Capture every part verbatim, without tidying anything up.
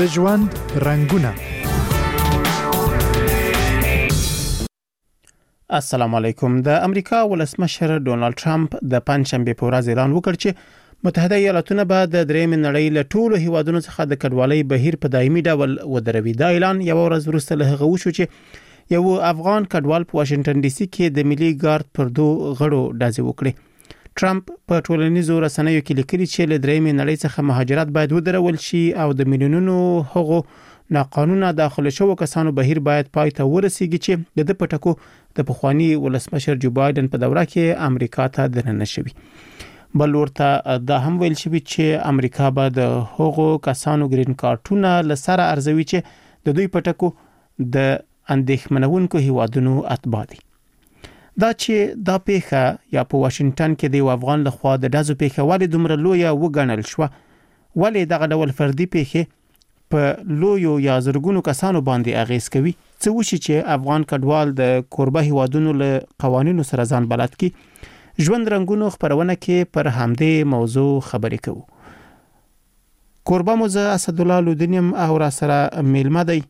د ژوند رنگونه. السلام علیکم. د امریکا ولسمشر ډونالد ټرمپ د پنځشنبه په ورځ اعلان وکړ چې متحده ایالاتونه به د درېیم نړۍ له ټولو هیوادونو څخه د کډوالۍ بهیر په دایمي ډول ودروي. دا اعلان یو ورځ وروسته له هغه وشو چې یو افغان کډوال په واشنگټن ډي سي کې د ملي ګارد پر دوه غړو ډزې وکړې. ټرمپ په ټولنیزو رسنیو کې لیکلي چې له درېیم نړۍ څخه مهاجرت باید ودرول شي او د میلیونونو هغو ناقانونه داخله شوو کسانو بهیر باید پای ته ورسیږي چې د پټکو د پخوانی ولسمشر جو بایدن په دوره کې امریکا ته دننه شوی. بل ورته دا هم ویل شوی چې امریکا به د هغو کسانو گرین کارتونه لسره ارزوي چې د دوی پټکو د اندېښمنونکو هیوادونو اتباع دي. دا چې دا پیښه یا په واشنگټن کې د افغان لخوا د دازو پیښه ولې دومره لویه وګڼل شو، ولې دغه ډول فردي پیښه په لویو یا زرګونو کسانو باندې اغیز کوي، څه وشي چې افغان کډوال د کوربه هیوادونو له قوانینو سره ځان بلد کی. ژوند رنگونو خبرونه کې پر همدې موضوع خبرې کوو. کوربه موزه اسد الله لودنیم او را سره میلمه دی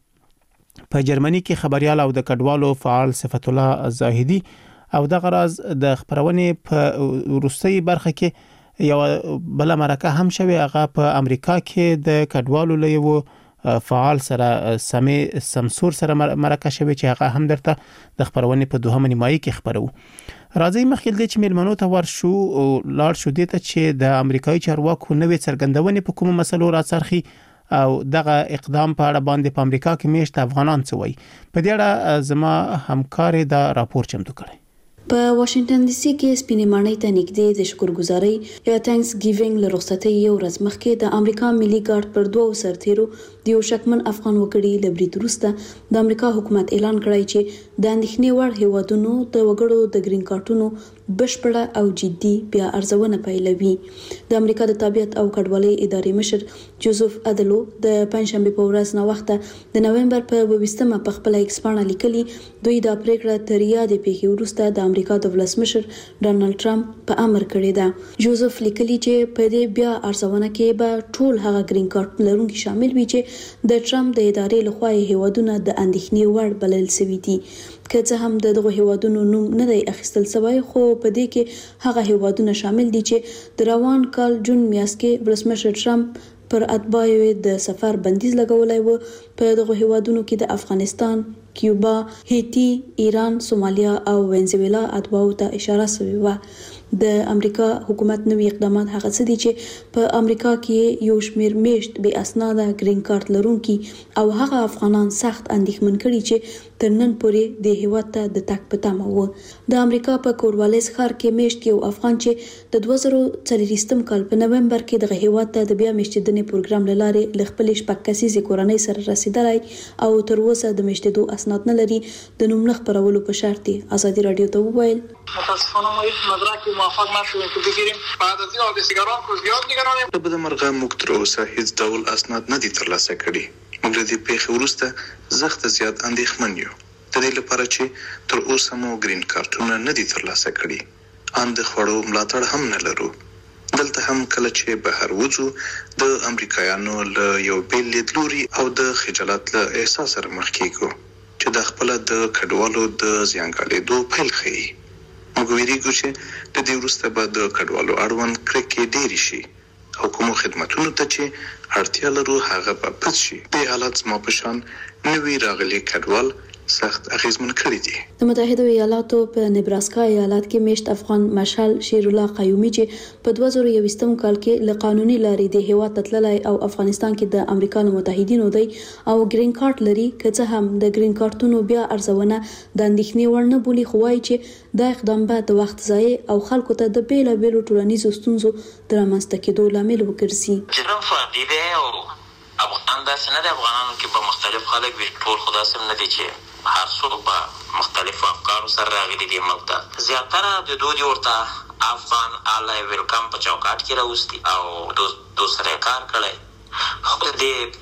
په جرمني کې خبريال او د کډوالو فعال صفت الله زاهدی او د غراز د خبرونه په روسي برخه کې یو بل مرکه هم شوی. هغه په امریکا کې د کډوالو له یو فعال سره سمي سمسور سره مرکه شوی چې هغه هم درته د خبرونه په دوهمه نیمایي کې خبرو. راځي مخکې د چې میلمنو ته ورشو او لاړ شو دي ته چې د امریکایي چارواکو نوې څرګندونې په کومه مسلو راڅرخي او دغه اقدام په اړه باندې په امریکا کې میشت افغانان څه وایي. په دې اړه زما همکار دا راپور چمتو کړی. په واشنگټن ډي سي کې سپینې ماڼۍ ته نږدې د شکرګزارۍ یا تانکس ګیوینګ له رخصتۍ یو ورځ مخکې د امریکا ملي ګارد پر دوه سرتیرو د یو شکمن افغان وګړي له برید وروسته د امریکا حکومت اعلان کړی چې د اندېښنې وړ هیوادونو د وګړو د گرین کارتونو بشپړه او جدي بیا ارزونه پیلوي. د امریکا د طبيعت او کډوالۍ ادارې مشر جوزف ادلو د پنځشنبه په ورځ نو وخت د نومبر په اووه په خپل ایکس باندې لیکلي دوی دا پریکړه تر یادې پیښې وروسته د امریکا د ولسمشر ډونالد ټرمپ په امر کړی ده. جوزف لیکلي چې په دې بیا ارزونه کې به ټول هغه گرین کارت لرونکي شامل وي چې د ټرمپ د ادارې لخوا هیوادونه د اندېښنې وړ بلل شوي دي. که څه هم دغه هیوادونو نوم نه دی اخیستل شوی، خو په دې کې هغه هیوادونه شامل دي چې د روان کال جون میاشت کې ولسمشر ټرمپ پر اتباعو د سفر بندیز لګولای و. په دغه هیوادونو کې د افغانستان، کیوبا، هیتی، ایران، سومالیا او وینزویلا اتباعو ته اشاره شوی و. د امریکا حکومت نوی اقدامات هغه څه دي چې په امریکا کې یو شمیر میشت بې اسناده گرین کارت لرونکي او هغه افغانان سخت اندېښمن کړي چې تر نن پورې د هیواد ته د تګ په تمه وو. د امریکا په کوروالیس ښار کې میشت یو افغان چې د دوه زره څلوېښتم کال په نومبر کې د هیواد ته د بیا میشتېدنې پروګرام لاره ل خپل شپږ کسیزې کورنۍ سره رسیدلی او تر اوسه د میشتېدو اسناد نه لري. د نوم نه خپرولو په شرط ازادي رادیو ته وویل متاسفانه ما هیچ مدرکی موفق نشدیم که بگیریم. بعد از این حادثه‌گران که زیاد نگرانیم. په بده مرغه موږ تر اوسه هیڅ ډول اسناد نه دي ترلاسه کړي. موږ د دې پیښې وروسته زخت زیات اندېښمن یو. د دې لپاره چې تر اوسه مو گرین کارتونه نه دي ترلاسه کړي. ان د خوړو ملاتړ هم نه لرو. دلته هم کله چې بهر وځو د امریکایانو له یو بیل لیدلوري او د خجالت له احساس سره مخ کیږو چې د خپل د کډوالو د زیانګالېدو پیل ښيي. موږ ویریږو چې د دې وروسته به د کډوالو اړوند کرکې ډېرې شي او کومو خدمتونو ته چې اړتیا لرو هغه به پس شي. دې حالت زما په شان نوي راغلي کډوال سخت اغیزمن کړی دي. د متحده ایالاتو په نبراسکا ایالت کې میشت افغان مشال شیر الله قیومي چې په دوه زره یوویشتم کال کې له قانوني لارې د هیواد تتللی او افغانستان کې د امریکا له متحدینو دی او گرین کارت لري، که څه هم د گرین کارتونو بیا ارزونه د اندېښنې وړ نه بولي، خو وایي چې دا اقدام به د وخت ضایع او خلکو ته د بیلابیلو ټولنیزو ستونزو د رامنځته کېدو لامل وګرځي. جرم فردي دی او افغان داسې نه دی. افغانانو کې به مختلف خلک وي، ټول خو داسې نه دي چې هر څوک به مختلفو افکارو سره راغلي دي. ملک ته زیاتره د دودي ورته افغان آلای ویلکم په چوکاټ کې راوستي او دو سره کار کړی. خو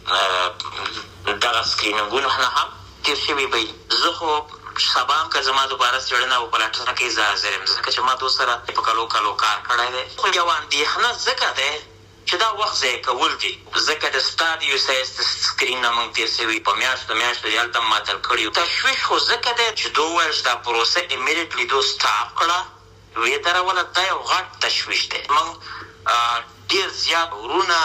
د دغه سکرینینګونو نه هم تیر شوي وي. زه خو سبا هم که زما دوباره څېړنه وپلټنه کې زه حاضر یم، ځکه چې ما دو سره په کلو کلو کار کړی دی. خو یو اندېښنه ځکه دی چې دا وخت ضایع کول دي. ځکه د سټاډیو سایز سکرین نه موږ تیر سوي په میاشتو میاشتو یالته ماتل کړي. تشویش خو ځکه دی چې دوه ویل چې دا پروسه امیډیټلی دو سټاپ کړه وې دروله دا یو غټ تشویش دی. موږ ډېر زیات ورونه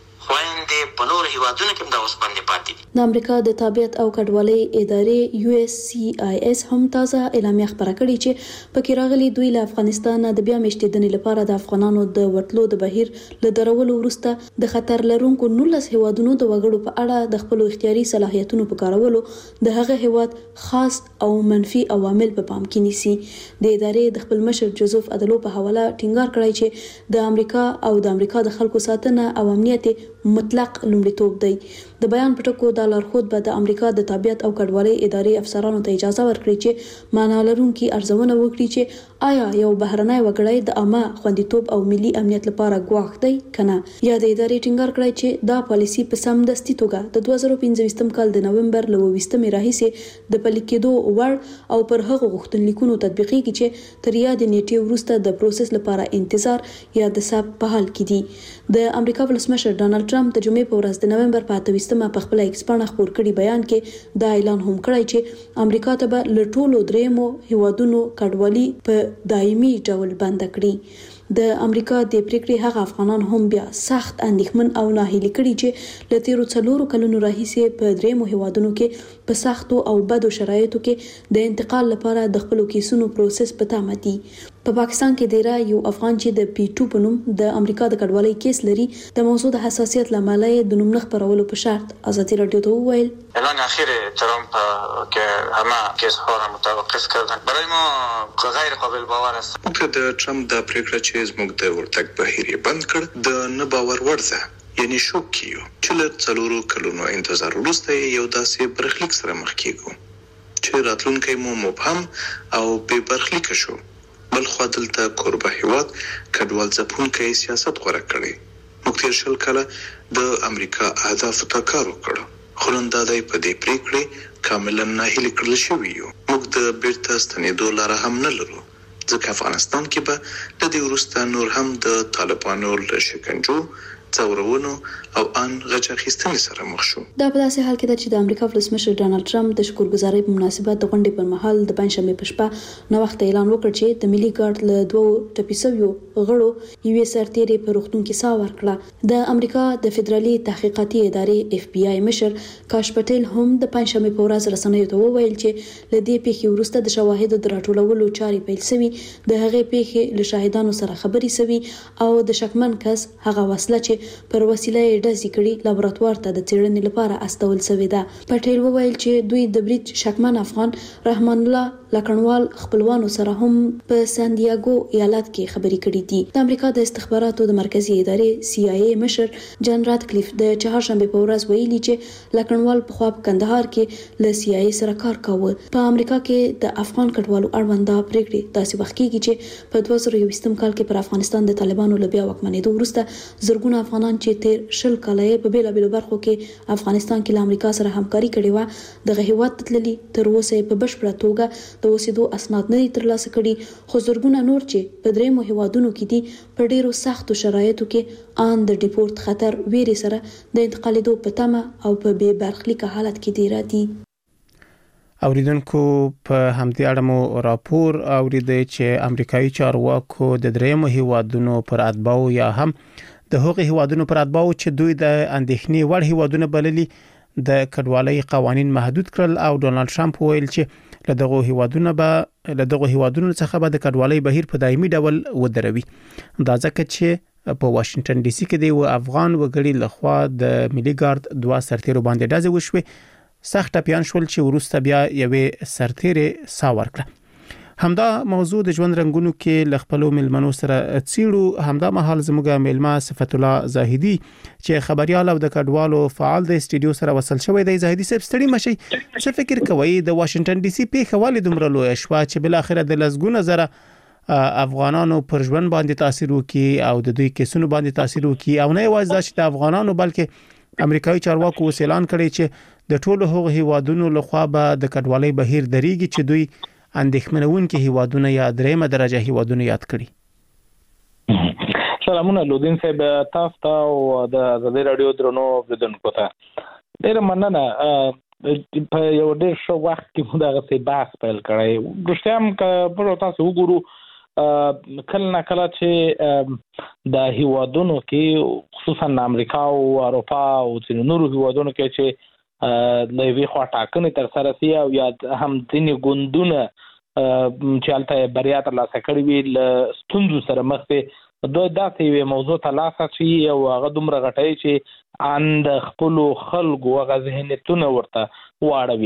خويندې په نور هیوادونو کې دا اوس باندې پاتې دي. د امریکا د تابعیت او کډوالۍ ادارې یو اس سی آی اس هم تازه اعلامیه خبره کړې چې پکې راغلي دوی له افغانستان د بیا میشتېدنې لپاره د افغانانو د وټلو د بهیر له درولو وروسته د خطر لرونکو نولس هیوادونو د وګړو په اړه د خپل اختیاري صلاحیتونو په کارولو د هغه هیواد خاص او منفي عوامل په پام کې نیسي. د ادارې د خپل مشر جوزف ادلو په حواله ټینګار کړی چې د امریکا او د امریکا د خلکو ساتنه او امنیت مطلق لومړیتوب دی. د بیان په ټکو د لارښود به د امریکا د تابعیت او کډوالۍ ادارې افسرانو ته اجازه ورکړي چې معنا لرونکي ارزونه وکړي چې آیا یو بهرنی وګړی د عامه خوندیتوب او ملي امنیت لپاره ګواښ دی کنه. یا د ادارې ټینګار کړی چې دا پالیسي په سمدستي توګه د دوه زره پنځه کال د نومبر له اوویشتمې راهیسې د پلي کېدو وړ او پر هغو غوښتنلیکونو تطبیقېږي چې تر یادې نیټې وروسته د پروسس لپاره انتظار یا د ثبت په حال کې دي. د امریکا ولسمشر ډانلډ ټرمپ د جمعې په ورځ د نومبر په اتهویشتمه په خپل ایکس پاڼه خپور کړي بیان کې دا اعلان هم کړی چې امریکا ته به له ټولو دریمو هیوادونو کډوالي په دایمي ډول بند کړي. د امریکا د پریکړې هغه افغانان هم بیا سخت اندېښمن او ناهیلي کړي چې له تیرو څلورو کلونو راهیسې په دریمو هیوادونو کې په سختو او بدو شرایطو کې د انتقال لپاره د خپلو کیسونو پروسس په تمه دي. په پاکستان کې ډیره یو افغان چې د پی ټو په نوم د امریکا د کډوالۍ کیس لري د موضوع د حساسیت لامل د نوم نه خبرولو په شرط ازادي رادیو ته وویل اعلان اخیر ترامپ که همه کیس ها را متوقف کردن برای ما غیر قابل باور است. که د ټرامپ د پریکړه چې زموږ د ورتګ بهیر بند کړ د نه باور وړ ده یعنی شوک کیو چې له څلورو کلونو انتظار وروسته یو داسې برخلیک سره مخ کیږو چې راتلونکی مو مبهم او بې برخلیک شو. بل خو دلته کوربه هیواد کډوال ځپونکی سیاست غوره کړی. موږ تیر شل کاله د امریکا اهدافو ته کار وکړ خو نن دا دی په دې پریکړې کاملا ناهیلي کړل شوي یو. موږ د بیرته ستنېدو لاره هم نه لرو ځکه افغانستان کې به له دې وروسته نور هم د طالبانو له شکنجو ځورونو او ان غچ اخیستنې سره مخ شو. دا په داسې حال کې ده چې د امریکا ولسمشر ډانلډ ټرمپ د شکرګزارۍ په مناسبت د غونډې پر مهال د پنځشنبې په شپه نو وخت اعلان وکړ چې د ملي ګارد له دوه ټپي شویو غړو یوې سرتیرې په روغتون کې ساه ورکړه. د امریکا د فدرالي تحقیقاتي ادارې اف بی آی مشر کاش پټیل هم د پنځشنبې په ورځ رسنیو ته وویل چې له دې پیښې وروسته د شواهدو د راټولولو چارې پیل شوي، د هغې پیښې له شاهدانو سره خبرې شوي او د شکمن کس هغه وسله چې پر وسیله یې ډزې کړي لابراتوار ته د څېړنې لپاره استول شوې ده. پټیل وویل چې دوی د برید شکمن افغان رحمان الله لکڼوال خپلوانو سره هم په سان دیاګو ایالت کې خبرې کړې دي. د امریکا د استخباراتو د مرکزی ادارې سی آی ای مشر جان راتکلیف د چهارشنبه په ورځ ویلي چې لکڼوال په خوا په کندهار کې له سی آی ای سره کار کاوه. په امریکا کې د افغان کډوالو اړوند دا پریکړې داسې وخت کېږي چې په دوه زره یوویشتم کال کې پر افغانستان د طالبانو له بیا واکمنېدو وروسته زرګونه افغانان چې تیر شل کاله په بیلابېلو برخو کې افغانستان کې له امریکا سره همکاري کړې وه دغه هیواد ته تللي تر اوسه په بشپړه توګه د اوسېدو اسناد نه دي ترلاسه کړي، خو زرګونه نور چې په دریمو هیوادونو کې دي په ډیرو سختو شرایطو کې ان د ډیپورت خطر ویرې سره د انتقالېدو په تمه او په بې برخلیکه حالت کې دي را دي. اوریدونکو په همدې اړه مو راپور اوریدي چې امریکایي چارواکو د دریمو هیوادونو پر اتباعو یا هم د هغو هیوادونو پر اتباعو چې دوی د اندېښنې وړ هیوادونه بللي د کډوالۍ قوانین محدود کړل او ډونالد ټرمپ ویل چې له دغه هیوادونو به له دغه هیوادونو څخه به د کډوالۍ بهیر په دایمي ډول ودروي. دا ځکه چې په واشنگټن ډي سي کې د افغان وګړي لخوا د ملي ګارد دوه سرتیرو باندې ډزې وشوې. سخت ټپیان شول چې وروسته بیا یوې سرتیرې ساه ورکړه. همدا موضوع د ژوند رنگونو کې ل خپل ملمنو سره څیړو. همدا مهال زموږه ملما صفت الله زاهدی چې خبريال او د کډوالو فعال د استودیو سره وصل شوی دی. زاهدی صاحب ستړي مشي، څه فکر کوي د واشنگټن ډي سي پیښه والي دومره لوی شوا چې بل اخر د لزګونه زره افغانانو پر ژوند باندې تاثیر وکي او د دوی کیسونو باندې تاثیر وکي او نه یوازې چې د افغانانو بلکې امریکایي چارواکو اعلان کړی چې د ټولو هغو هیوادونو لخوا به د کډوالۍ بهیر دریږي چې دوی اندېښمنونکي هیوادونه یا دریمه درجه هیوادونه یاد کړي. سلامونه لودین صاحب تاسو ته او د آزادي رادیو درنو اوریدونکو ته ډېر مننه. په یو ډېر ښه وخت کې موږ دغه څه بحث پیل کړی. رښتیا هم که په تاسو وګورو کله نه کله چې د هیوادونو کې خصوصا امریکا او اروپا او ځینو نورو هیوادونو کې چې د یوې خوا ټاکنې ترسره شي او یا هم ځینې ګوندونه چې هلته بریا ترلاسه کړې وي له ستونزو سره مخ دي، دوی داسې یوې موضوع ته لاس اچوي او هغه دومره غټوي چې ان د خپلو خلکو هغه ذهنیتونه ورته واړوي.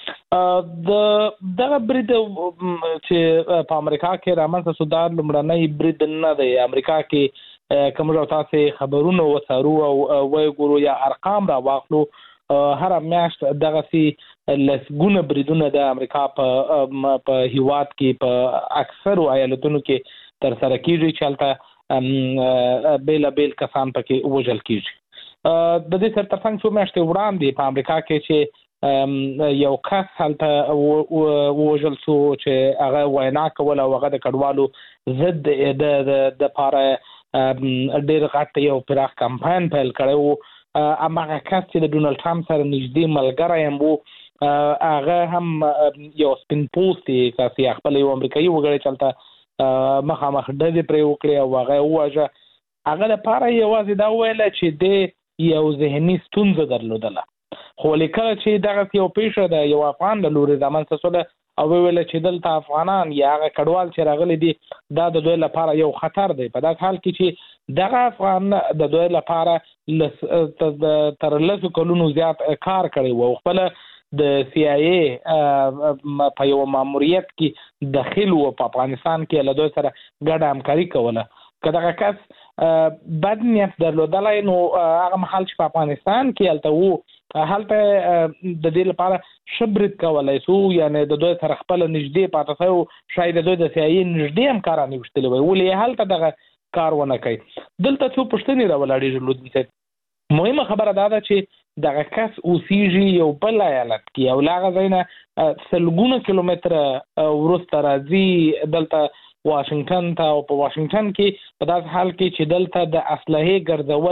د دغه برید چې په امریکا کې رامنځته شو دا لومړنی برید نه دی. امریکا کې که موږ تاسې خبرونه وڅارو او وګورو یا ارقام را واخلو، هر میاشت دغسې لسګونه بریدونه د امریکا په هیواد کې په اکثرو ایالتونو کې ترسره کیږي چې هلته بېلابېل کسان پکې وژل کیږي. د دې سره ترڅنګ څو میاشتې وړاندې په امریکا کې چې یو کس هلته ووژل شو چې هغه وینا کوله او هغه د کډوالو ضد د دپاره ډېر غټ یو پراخ کمپاین پیل کړی و. هماغه کس چې د ډونالډ ټرمپ سره نږدې ملګری هم و، هغه هم یو سپین پوستي کس یا خپل یو امریکایي وګړی چې هلته مخامخ ډزې پرې وکړې او هغه یې وواژه. هغه لپاره یوازې دا وویله چې دی یو ذهني ستونزه درلودله، خو لیکله چې دغسې یو پیښه د یو افغان له لورې رامنځته شوله او وویله چې دلته افغانان یا هغه کډوال چې راغلي دي دا د دوی لپاره یو خطر دی، په داسې حال کې چې دغه افغان د دوی لپاره تر لسو کلونو زیات کار کړی و او خپله د سی آی ای په یو ماموریت کې داخل و په افغانستان کې له دوی سره ګډه همکاري کوله. که دغه کس بد نیت درلودلی نو هغه مهال چې په افغانستان کې هلته و هلته د دې لپاره ښه برید کولی شو، یعنې د دوی سره خپله نږدې پاته شوی و، شاید د دوی د سی آی ای نږدې همکاران یې ویشتلي وی، ولې یې هلته دغه کار ونه کوي. دلته څو پوښتنې راولاړېږي لودین صاحب. مهمه خبره دا ده چې دغه کس اوسیږي یو بل ایالت کې او له هغه ځای نه سلګونه کیلومتره وروسته راځي دلته واشنگټن ته، او په واشنگټن کې په داسې حال کې چې دلته د اسلحې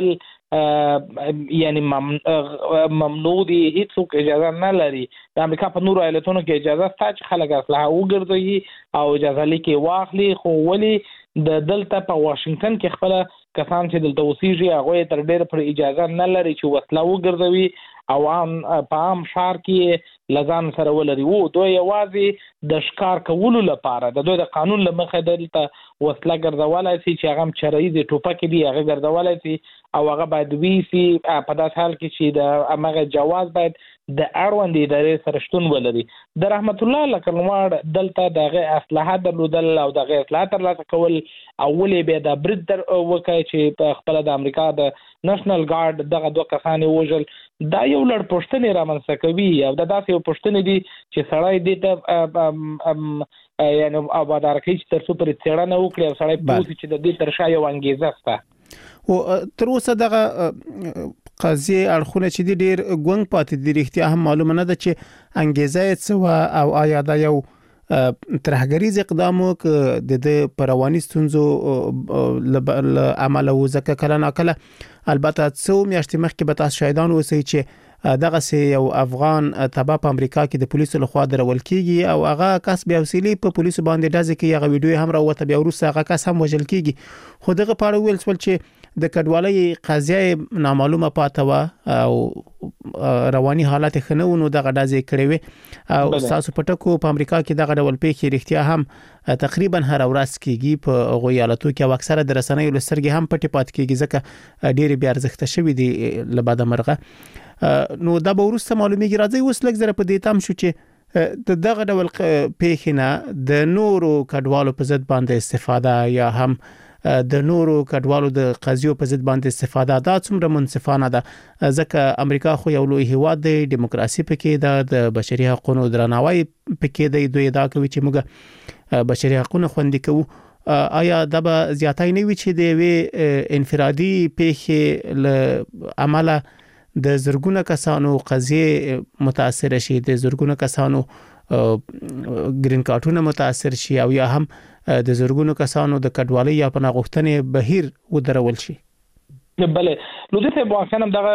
ګرځول یعنی ممنوع دي، هیڅوک اجازه نه لري. د امریکا په نورو ایالتونو کې اجازه شته چې خلک اسلحه وګرځوي او اجازه لیکې واخلي، خو ولې د دلته په واشنگټن کې خپله کسان چې دلته اوسیږي هغوی تر ډېره پر اجازه نه لري چې وسله وګرځوي او عام په عام ښار کې له ځان سره ولري. و دوی یوازې د ښکار کولو لپاره د دوی د قانون له مخې دلته وسله ګرځولی شي چې هغه هم چراییزې ټوپکې دي هغه ګرځولی شي او هغه باید ویسي په داسې حال کې چې د همغه جواز باید د اړوندې ادارې سره شتون ولري. د رحمت الله لکنواړ دلته د هغې اسلحه درلودل او د هغې اسلحه ترلاسه کول او ولې بیا دا برید در وکړی چې په خپله د امریکا د نشنل ګارډ دغه دوه کسان یې وژل، دا یو لړ پوښتنې رامنځته کوي او دا داسې یو پوښتنې دي چې سړی دې ته یعنې آبادار کوي چې تر څو پرې څېړنه وکړي او سړی پوه شي چې د دې تر شا یو انګېزه شته. او تر اوسه دغه قضیې اړخونه چې دي ډېر ګونګ پاتې دي، رښتیا هم معلومه نه ده چې انګېزه یې څه وه او آیا دا یو ترهګریز اقدام و که د د په رواني ستونزو له امله و. ځکه کله ناکله البته څو میاشتې مخکې به تاسو شاهدان اوسئ چې دغسې یو افغان تباه په امریکا کې د پولیسو لخوا درول کیږي او هغه کس بیا حوصلې په پولیسو باندې ډزې کوي، هغه ویډیو هم راووته، بیا وروسته هغه کس هم وژل کیږي. خو دغه په اړه ویل شول چې د کډوالۍ قضیه نامعلومه پاته وه او رواني حالت یې ښه نه و، نو دغه ډزې کړې وې او ستاسو په ټکو په امریکا کې دغه ډول پیښې رښتیا هم تقریبا هره ورځ کیږي په هغو ایالتو کې او اکثره د رسنیو له سترګې هم پټې پاتې کیږي ځکه ډېرې بې ارزښته شوي دي له بده مرغه. نو دا به وروسته معلومیږي. راځئ اوس لږ زره په دې تم شو چې د دغه ډول پیښې نه د نورو کډوالو په ضد باندې استفاده یا هم د نورو کډوالو د قضیو په ضد باندې استفاده دا څومره منصفانه ده، ځکه امریکا خو یو لوی هیواد دی، دیموکراسي پکې ده، د بشري حقوقو درناوی پکې دی، دوی دا کوي چې موږ بشري حقوقونه خوندي کوو. آیا دا به زیاتای نه وي چې د یوې انفرادي پیښې له امله د زرګونه کسانو قضیې متاثر شي، د زرګونه کسانو ګرین کارتونه متاثر شي او یا هم د زورګونو کسانو د کډوالۍ یا پناه غوښتنې بهیر ودرول شي؟ بله نو دغه واقعا دغه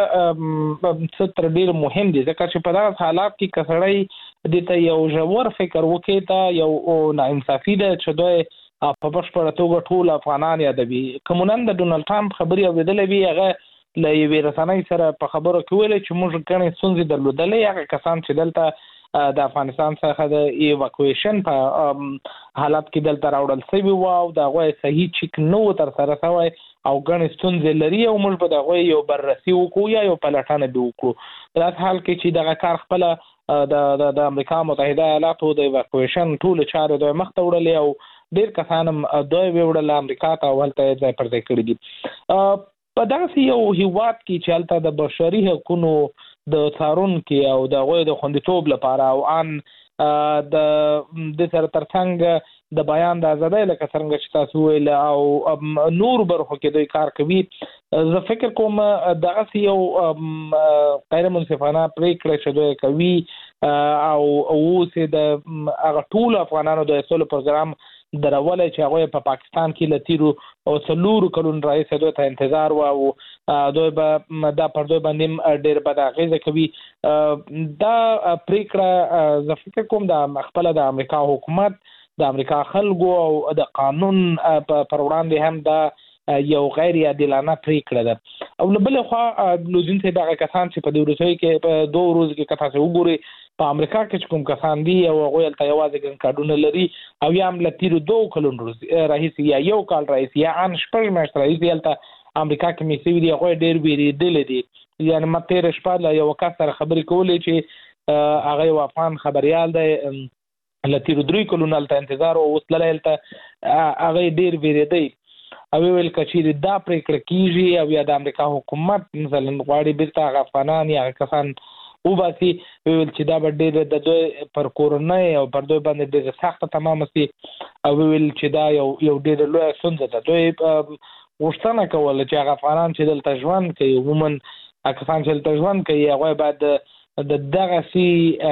څه تر ډیر مهم دي ځکه چې په دغه حالات کې کسړی د ته یو ژور فکر وکړي ته یو ناانصافي ده چې دوی په بشپړه توګه ټول افغانان یادوي. کومنن د ډونالد ټرمپ خبري اوریدلې وی هغه له یوې رسنۍ سره په خبرو کې ویل چې موږ ګڼې ستونزې درلودلې. هغه کسان چې دلته د افغانستان څخه د ایواکویشن په حالت کې دلته راوړل شوي وو او د هغوی صحیح چیک نه و ترسره شوی او ګڼې ستونزې لري او موږ به د هغوی یو بررسي وکړو یا یو پلټنه به وکړو. په داسې حال کې چې دغه کار خپله د د امریکا متحده ایالاتو د ایواکویشن ټولې چارې دوی مخته وړلې او ډېر کسان هم دوی وړل امریکا ته او هلته یې ځای پر ځای کړي دي. په داسې یو هیواد کې چې هلته د بشري حقونو د څارونکي او د هغوی د خوندیتوب لپاره او ان د د سره ترڅنګ د بیان د ازادۍ لکه څنګه چې تاسو ویل او نور برخو کې دوی کار کوي، زه فکر کوم دغه یو غیر منصفانه پریکړه چې دوی کوي او اوس د هغه ټول افغانانو د سولې پروګرام درولې چې هغه په پاکستان کې لتیرو او څلور کلون رئیس دوی ته انتظار و او دوی به دا پر دوی باندې ډېر بد اغیزه کوي. دا پریکړه زه فکر کوم د خپل د امریکا حکومت د امریکا خلکو او د قانون پر وړاندې هم دا یو غیر عادلانه پریکړه ده. او له بل خوا لوزین ته دغه کسان چې په دې روسي کې په دوه ورځې کې کتاسه وګوري په امریکا کې کوم کسان دي او هغه ته یوازې ګن کارډونه لري او یا هم لتیرو دوه کلون رئیس یا یو کال رئیس یا ان شپږ میاشت رئیس یلته امریکا کې میسي دی هغه ډېر ویریدل دي. یعنی مته رشپا له یو کس سره خبرې کولې چې هغه یو افغان خبريال دی لتیرو درې کلون الته انتظار او وسله الته هغه ډېر ویریدي او ویل کچې دا پریکړه کیږي او یا د امریکا حکومت مثلا غواړي بیرته افغانان یا کسان او باسي ویل چې دا به ډېر د دوی پر کورنۍ او پر دوی باندې ډېر سخت تمام سي او ویل چې دا یو یو ډېر لوی ستونزه ده. دوی غوښتنه کوله چې هغه افغانان چې دلته ژوند کوي عموما کسان چې دلته ژوند کوي هغه باید د دغه سي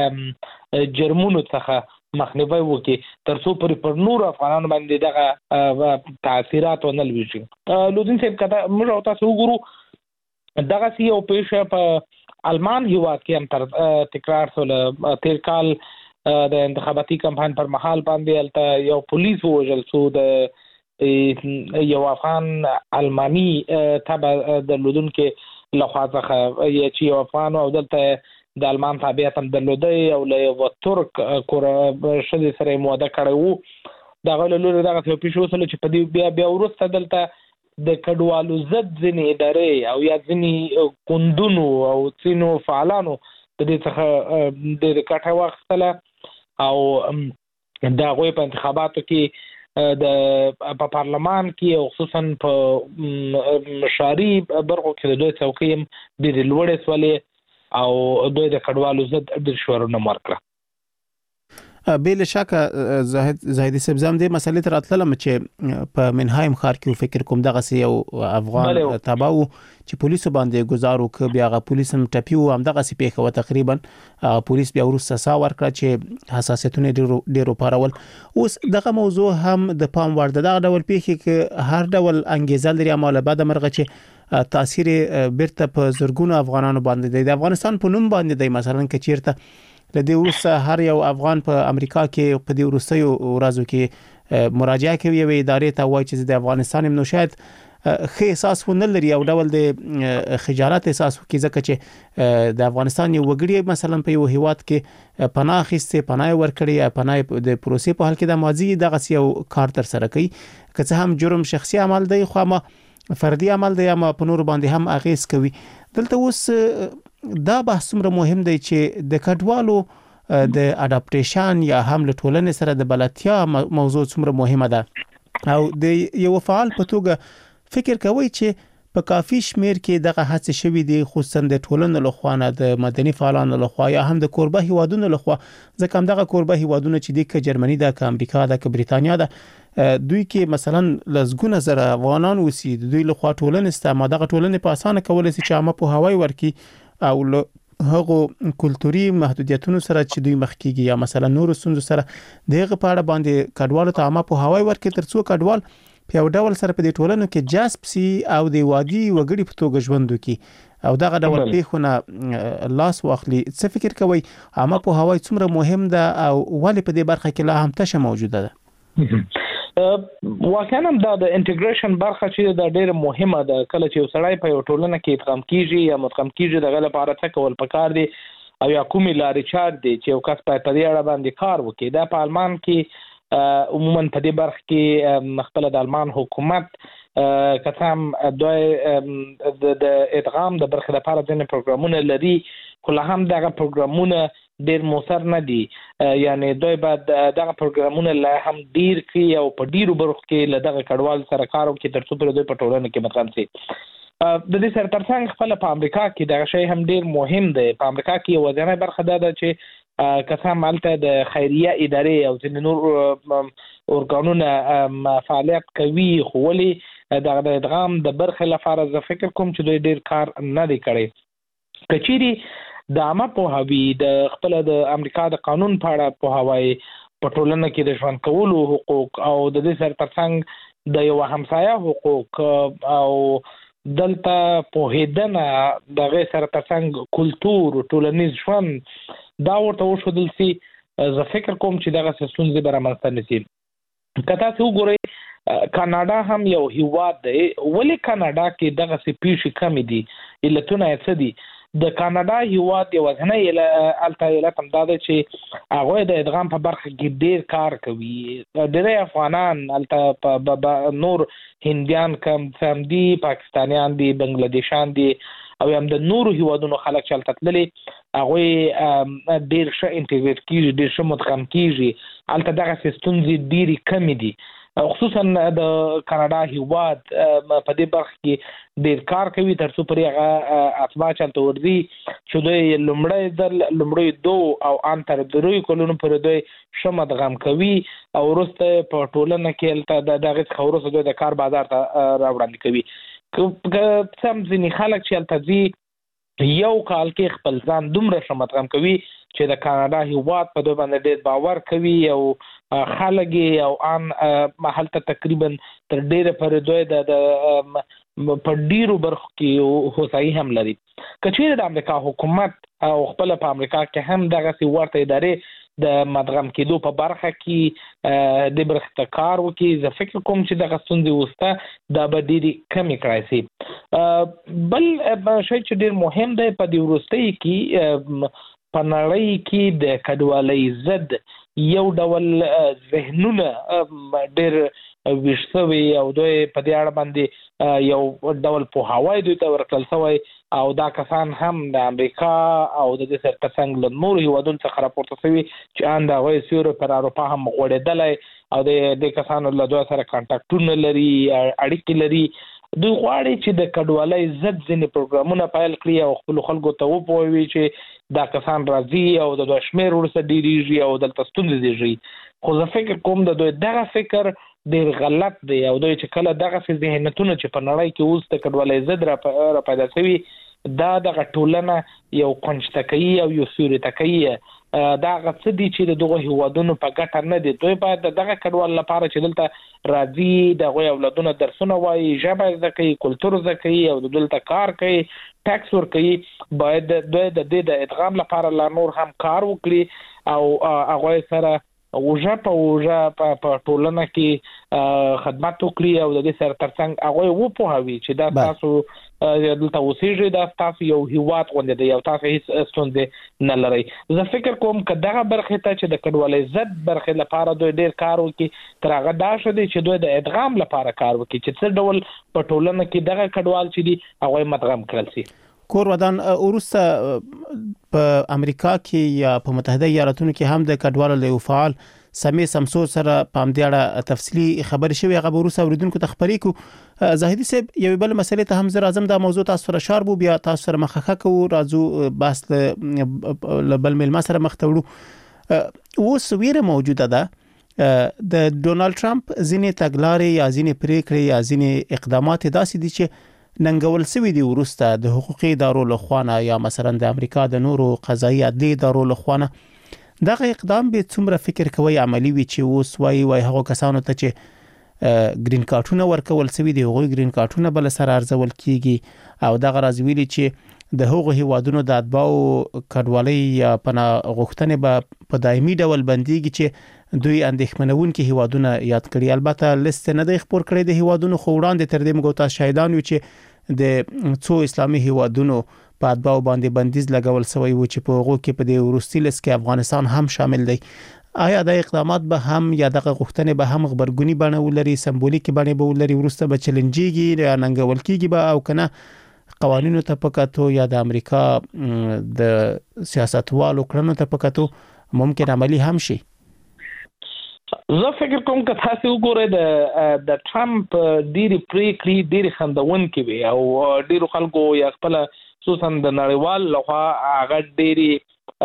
جرمونو څخه مخنیوي وکړي تر څو پر پر نور افغانانو باندې دغه تاثیرات ونه لوي. لودین صاحب کته موږ تاسو وګورو دغه سی او پیښه په المان هیواد کې هم تر تکرار سره تیر کال د انتخاباتي کمپاین پر مهال باندې الته یو پولیس وژل شو د یو افغان المانی تبع د لودن کې لخوا څخه یی چې افغان او دلته د المان تابعیت هم درلودي او له یو ترک کور شدي سره موده کړی وو. دغه له لوري دغه یو پیښه وسله چې په دې بیا بیا ورسته دلته د کډوالو ضد ځینې ادارې او یا ځینې کندونو او ځینو فعالانو د دې څخه د کټه واخیستله او د هغوی په انتخاباتو کې د په پارلمان کې او خصوصا په مشاري برخو کې د دوی څوکۍ هم ډېرې لوړې سولې او دوی د کډوالو ضد ډېر شعارونه ورکړه. بل شک زاهد زاهدي صاحب زم دې مسلې تر اتلم چې په منهایم ښار کې فکر کوم دغه سي یو افغان تباو چې پولیسو باندې گزارو ک بیا غ پولیس هم ټپیو هم دغه سي پیښه و تقریبا پولیس بیا ورسره سا ورکړه چې حساسیتونه ډیرو پارول. اوس دغه موضوع هم د پام وړ دغه ډول پیښه کې هر ډول انګیزه لري عمله بعد مرغه چې تاثیر بیرته په زرګونو افغانانو باندې د افغانستان په نوم باندې د مثلا کچیرته د دې ورسره هر یو افغان په امریکا کې په دې ورسره ورځو کې مراجعه کوي یو ادارې ته وایي چې د افغانستان نو شاید خې احساس ونه لري او ډول د خجالت احساس کوي ځکه چې د افغانستان یو وګړي مثلا په یو هیواد کې پناه اخیسته پناه ورکړي پناه د پروسې په حال کې د ماضي دغه یو کار تر سره کوي که څه هم جرم شخصي عمل دی خو ما فردي عمل دی ما په نور باندې هم اغیز کوي. دلته اوس دا بحث څومره مهم دی چې د کډوالو د اډاپټیشن یا هم له ټولنې سره د بلدتیا موضوع څومره مهمه ده او د یو فعال په توګه فکر کوي چې په کافي شمیر کې دغه هڅه شوې دي خصوصا د ټولنې لخوا نه د مدني فعالانو لخوا یا هم د کوربه هیوادونو لخوا ځکه هم دغه کوربه هیوادونو چې د ک جرمني ده ک امریکا ده ک بریتانیا ده دوی کې مثلا لزګونه زره افغانان وسی دوی لخوا ټولنې استعمال دغه ټولنې په اسانه کولای شي چې عامه په هوای ورکی او هغه کلتوري محدودیتونو سره چې دوی مخ کیږي یا مثلا نور ستونزو سره دغه په اړه باندې کډوالو ته عامه په هواي ورکې ترڅو کډوال په یو ډول سره په دې ټولنو کې جذب سي او د وادي وګړي په توګه ژوند وکړي او دغه ډول پیښونه لاس واخلي. څه فکر کوي عامه په هواي څومره مهم ده او ولې په دې برخه کې لا هم تشه موجوده ده؟ واقعا دا د انټیګریشن برخه چې دا ډېر مهمه ده. کله چې یو سړی په یو ټولنه کې ادغام کیږي یا مدغم کیږي دغه لپاره څه کول پکار دي او یا کومې لارې چارې دي چې یو کس په دې اړه باندې کار وکړي. دا په آلمان کې عموما په دې برخه کې خپل د آلمان حکومت کتام دوی د ادغام د برخه لپاره ځینې پروګرامونه لري، کله هم دغه پروګرامونه ډېر موثر نه دي. یعنی دوی باید دغه پروګرامونه لا هم ډیر کړي او په ډیرو برخو کې له دغه کډوال سره کار وکړي ترڅو پر دوی په ټولنه کې مدغم شي. د دې سره ترڅنګ خپل په امریکا کې دغه شی هم ډیر مهم دی. په امریکا کې یو ځینې برخه ده چې کسان مالته د خیریه ادارې او ځینې نور اورګانونه فعالیت کوي، خو ولې دغه د ادغام د برخې لپاره زه فکر کوم چې دوی ډیر کار نه دی کړی. کچېری د عامه پوهاوی د خپل د امریکا د قانون په اړه پوهاوی په ټولنه کې د ژوند کولو حقوق او د دې سره ترڅنګ د یو همسایه حقوق او دلته پوهیدنه دغه سره ترڅنګ کلتور ټولنیز ژوند دا ورته وښودل سي. زه فکر کوم چې دغه ستونزې به رامنځته نه سي. که تاسو وګورئ کاناډا هم یو هیواد دی. ولې کاناډا کې دغه څه پیښې کمې دي؟ علتونه یې څه دي؟ د کاناډا هیواد یو ځنه الته علت هم دا دی چې هغه د ادغام په برخه کې ډیر کار کوي. ډېر افغانان الته په نور هندیان کم سم دي، پاکستانیان دي، بنگلاديشان دي او هم د نورو هیوادونو خلک چې الته تللي هغه ډیر ښه انټیګریټ کیږي، ډیر ښه مدغم کیږي. الته دغه ستونزې ډیرې کمې دي. خصوصا د کاناډا هیواد په دې برخه کې ډیر کار کوي ترڅو پرې هغه اتباع چلته ورځي چې دوی لومړی ځل لومړی دو او ان تر دروي کلونو پر دوی ښه مدغم کوي او وروسته په ټولنه کې د دغه څخه وروسته دوی د کار بازار ته راوړاندې کوي. سم ځینې خلک چې هلته ځي یو کال کې خپل ځان دومره ښه مدغم کوي چې د کاناډا هیواد په دوی باندې ډېر باور کوي او خلک او ان هلته تقریبا تر ډېره پورې دوی د په ډیرو برخو کې هوسایي هم لري. که چیرې د امریکا حکومت او خپل په امریکا کې هم دغسې ورته ادارې د مدغم کېدو په برخه کې د برخه ته کار وکړي، زه فکر کوم چې دغه ستونزې وروسته دا به ډېرې کمې کړای شي. بل شی چې ډېر مهم دی په دې وروستۍ کې په نړۍ کې د کډوالۍ ضد یو ډول ذهنونه ډېر ویښ شوي او دوی په دې اړه باندې یو ډول پوهاوی دوی ته ورکړل شوی او دا کسان هم د امریکا او د دې سره ترڅنګ له نورو هیوادونو څخه راپورته شوي چې ان د هغوی سیوری پر اروپا هم غوړېدلی او د دې کسانو له دوی سره کانټاکټونه لري، اړیکې لري. دوی غواړي چې د کډوالۍ ضد ځینې پروګرامونه پیل کړي او خپلو خلکو ته وپوهوي چې دا کسان راځي او د دوی شمېر وروسته ډېرېږي او دلته ستونزې زېږي. خو زه فکر کوم د دوی دغه فکر ډېر غلط دی او دوی چې کله دغسې ذهنیتونه چې په نړۍ کې اوس د کډوالۍ ضد را پیدا شوي دا دغه ټولنه یو کنجته کوي او یو سیورته کوي. دا هغه څه دي چې د دغو هیوادونو په ګټه نه دي. دوی باید د دغه کډوال لپاره چې دلته راځي د هغوی اولادونه درسونه وایي، ژبه زده کوي، کلتور زده کوي او دلته کار کوي، ټیکس ورکوي، باید دوی د دې د ادغام لپاره لا نور هم کار وکړي او هغوی سره اوژه په اوژه په ټولنه کې خدمت وکړي او د دې سره ترڅنګ هغوی وپوهوي چې دا تاسو دلته اوسېږئ، دا تاسو یو هیواد غوندې دی او تاسو هېڅ ستونزې نه لرئ. زه فکر کوم که دغه برخې ته چې د کډوالۍ ضد برخې لپاره دوی ډېر کار وکړي، تر هغه دا ښه دی چې دوی د ادغام لپاره کار وکړي چې څه ډول په ټولنه کې دغه کډوال چې دي هغوی مدغم کړل شي. کور ودان وروسته په امریکا کې یا په متحده ایالاتونو کې هم د کډوالو له فعال سمې سمسور سره په همدې اړه تفصیلي خبرې شوې، هغه به وروسته اورېدونکو ته خپرې کړو. زاهدي صاحب یوې بلې مسلې ته هم زه راځم، دا موضوع تاسو سره شار بو بیا تاسو سره مخه کوو، راځو بحث له بل میلمه سره مخ ته وړو. اوس ویره موجوده ده د ډونالد ټرمپ ځینې تګلارې یا ځینې پریکړې یا ځینې اقدامات داسې دي چې ننګول سوي دي وروسته د حقوقي ادارو لخوا یا مثلا د امریکا د نورو قضایي عدلي ادارو لخوا دغه اقدام به څومره فکر کوي عملی وي چې اوس وایي وای هغه کسانو ته چې گرین کارتونه ورکول سوي دي هغوی گرین کارتونه بل سره ارزول کیږي او دغه راز ویلي چې د هغو هیوادونو د اتباعو کډوالۍ یا پناه غوښتنې به په دایمي ډول بنديږي چې دوی اندېښمنونکي هیوادونه یاد کړي. البته لیست نه دی خبر کړی د هیوادونو خو وړاندې تر دې موږ تاسو شاهدان یو چې د څو اسلامي هیوادونو په اتباعو باندې بندیز لګول شوی و چې په هغو کې په دې ورستي لیست کې افغانستان هم شامل دی. آیا د اقدامات به هم یا دغه غوښتنې به هم خبرګونی بڼه ولري سمبولیک بڼه به ولري ورسته به چیلنجيږي یا ننګول کیږي به او کنه قوانینو ته پکاتو یا د امریکا د سیاستوالو کړنو ته پکاتو ممکن عملی هم شي؟ زه فکر کوم که تاسو وګورئ د د ټرمپ ډېری پریکړې ډېری خندونکې وي او ډېرو خلکو یا خپل خصوصا د نړیوال لخوا هغه ډېری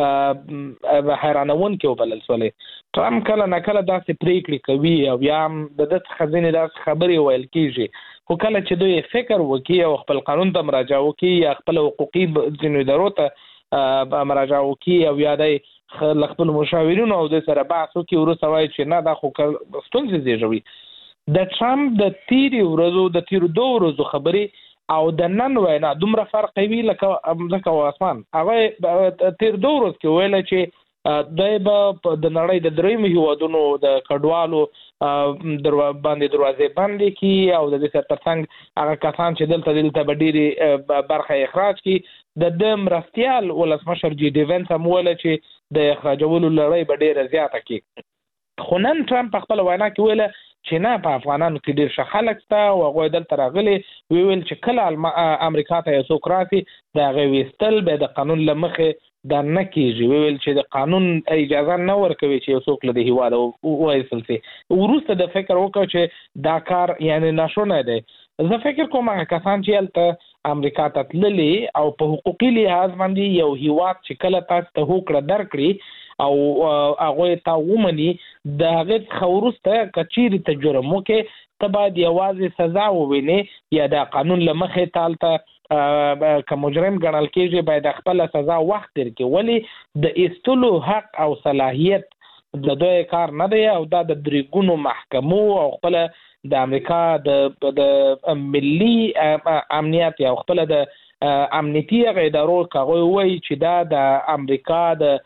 حیرانونکې وبلل شولې. ټرمپ کله نه کله داسې پریکړې کوي او یا د د خزینې داسې خبرې ویل کیږي خو کله چې دوی فکر وکړي او خپل قانون ته مراجعه وکړي یا خپل حقوقي ځینو ادارو ته مراجعه وکړي او یا د خپل مشاورینو او د سره بحث وکړي وروسته وایي چې نه دا خو ستونزې زیږوي. د ټرمپ د تیرې ورځو د تیرو دوه ورځو خبرې او د نن وینا دومره فرق وی لکه ځکه او اسمان. هغه تیر دوه ورځې کې ویل چې دای به د نړۍ د درېیمو هیوادونو د کډوالو درو باندې دروازې باندې کی او د دې سره ترڅنګ هغه کسان چې دلته دلته به ډېری برخه اخراج کی د د مرستيال ولسمشر جی ډي وینس هم ویل چې د اخراجولو لړۍ به ډېره زیاته کی. خو نن ټرمپ خپل وینا کې ویل چې نه په افغانانو کې ډېر ښه خلک شته او هغوی دلته راغلي ویل چې کله امریکا ته یو څوک راسي د هغې ویستل به د قانون له مخې دا نه کېږي. ویل چې د قانون اجازه نه ورکوي چې یو څوک له د هیواده وایستل شي. وروسته د فکر وکړ چې دا کار یعنی ناشونی دی. زه فکر کوم هغه کسان چې هلته امریکا ته تللي او په حقوقي لحاظ باندې یو هیواد چې کله تاسو ته هوکړه درکړي او هغه ته ومني د هغه څخه وروسته کچېرې ته جرم وکړي ته باید یوازې سزا وویني یا د قانون له مخې تالته که مجرم ګڼل کېږي باید خپل سزا وخت تیر کړي. ولې د ایستلو حق او صلاحیت د دوی کار نه دی او دا د دریګونو محکمو او خپل د امریکا د د ملي امنیت یا خپل د امنیتي ادارو کاغوي وایي چې دا د امریکا د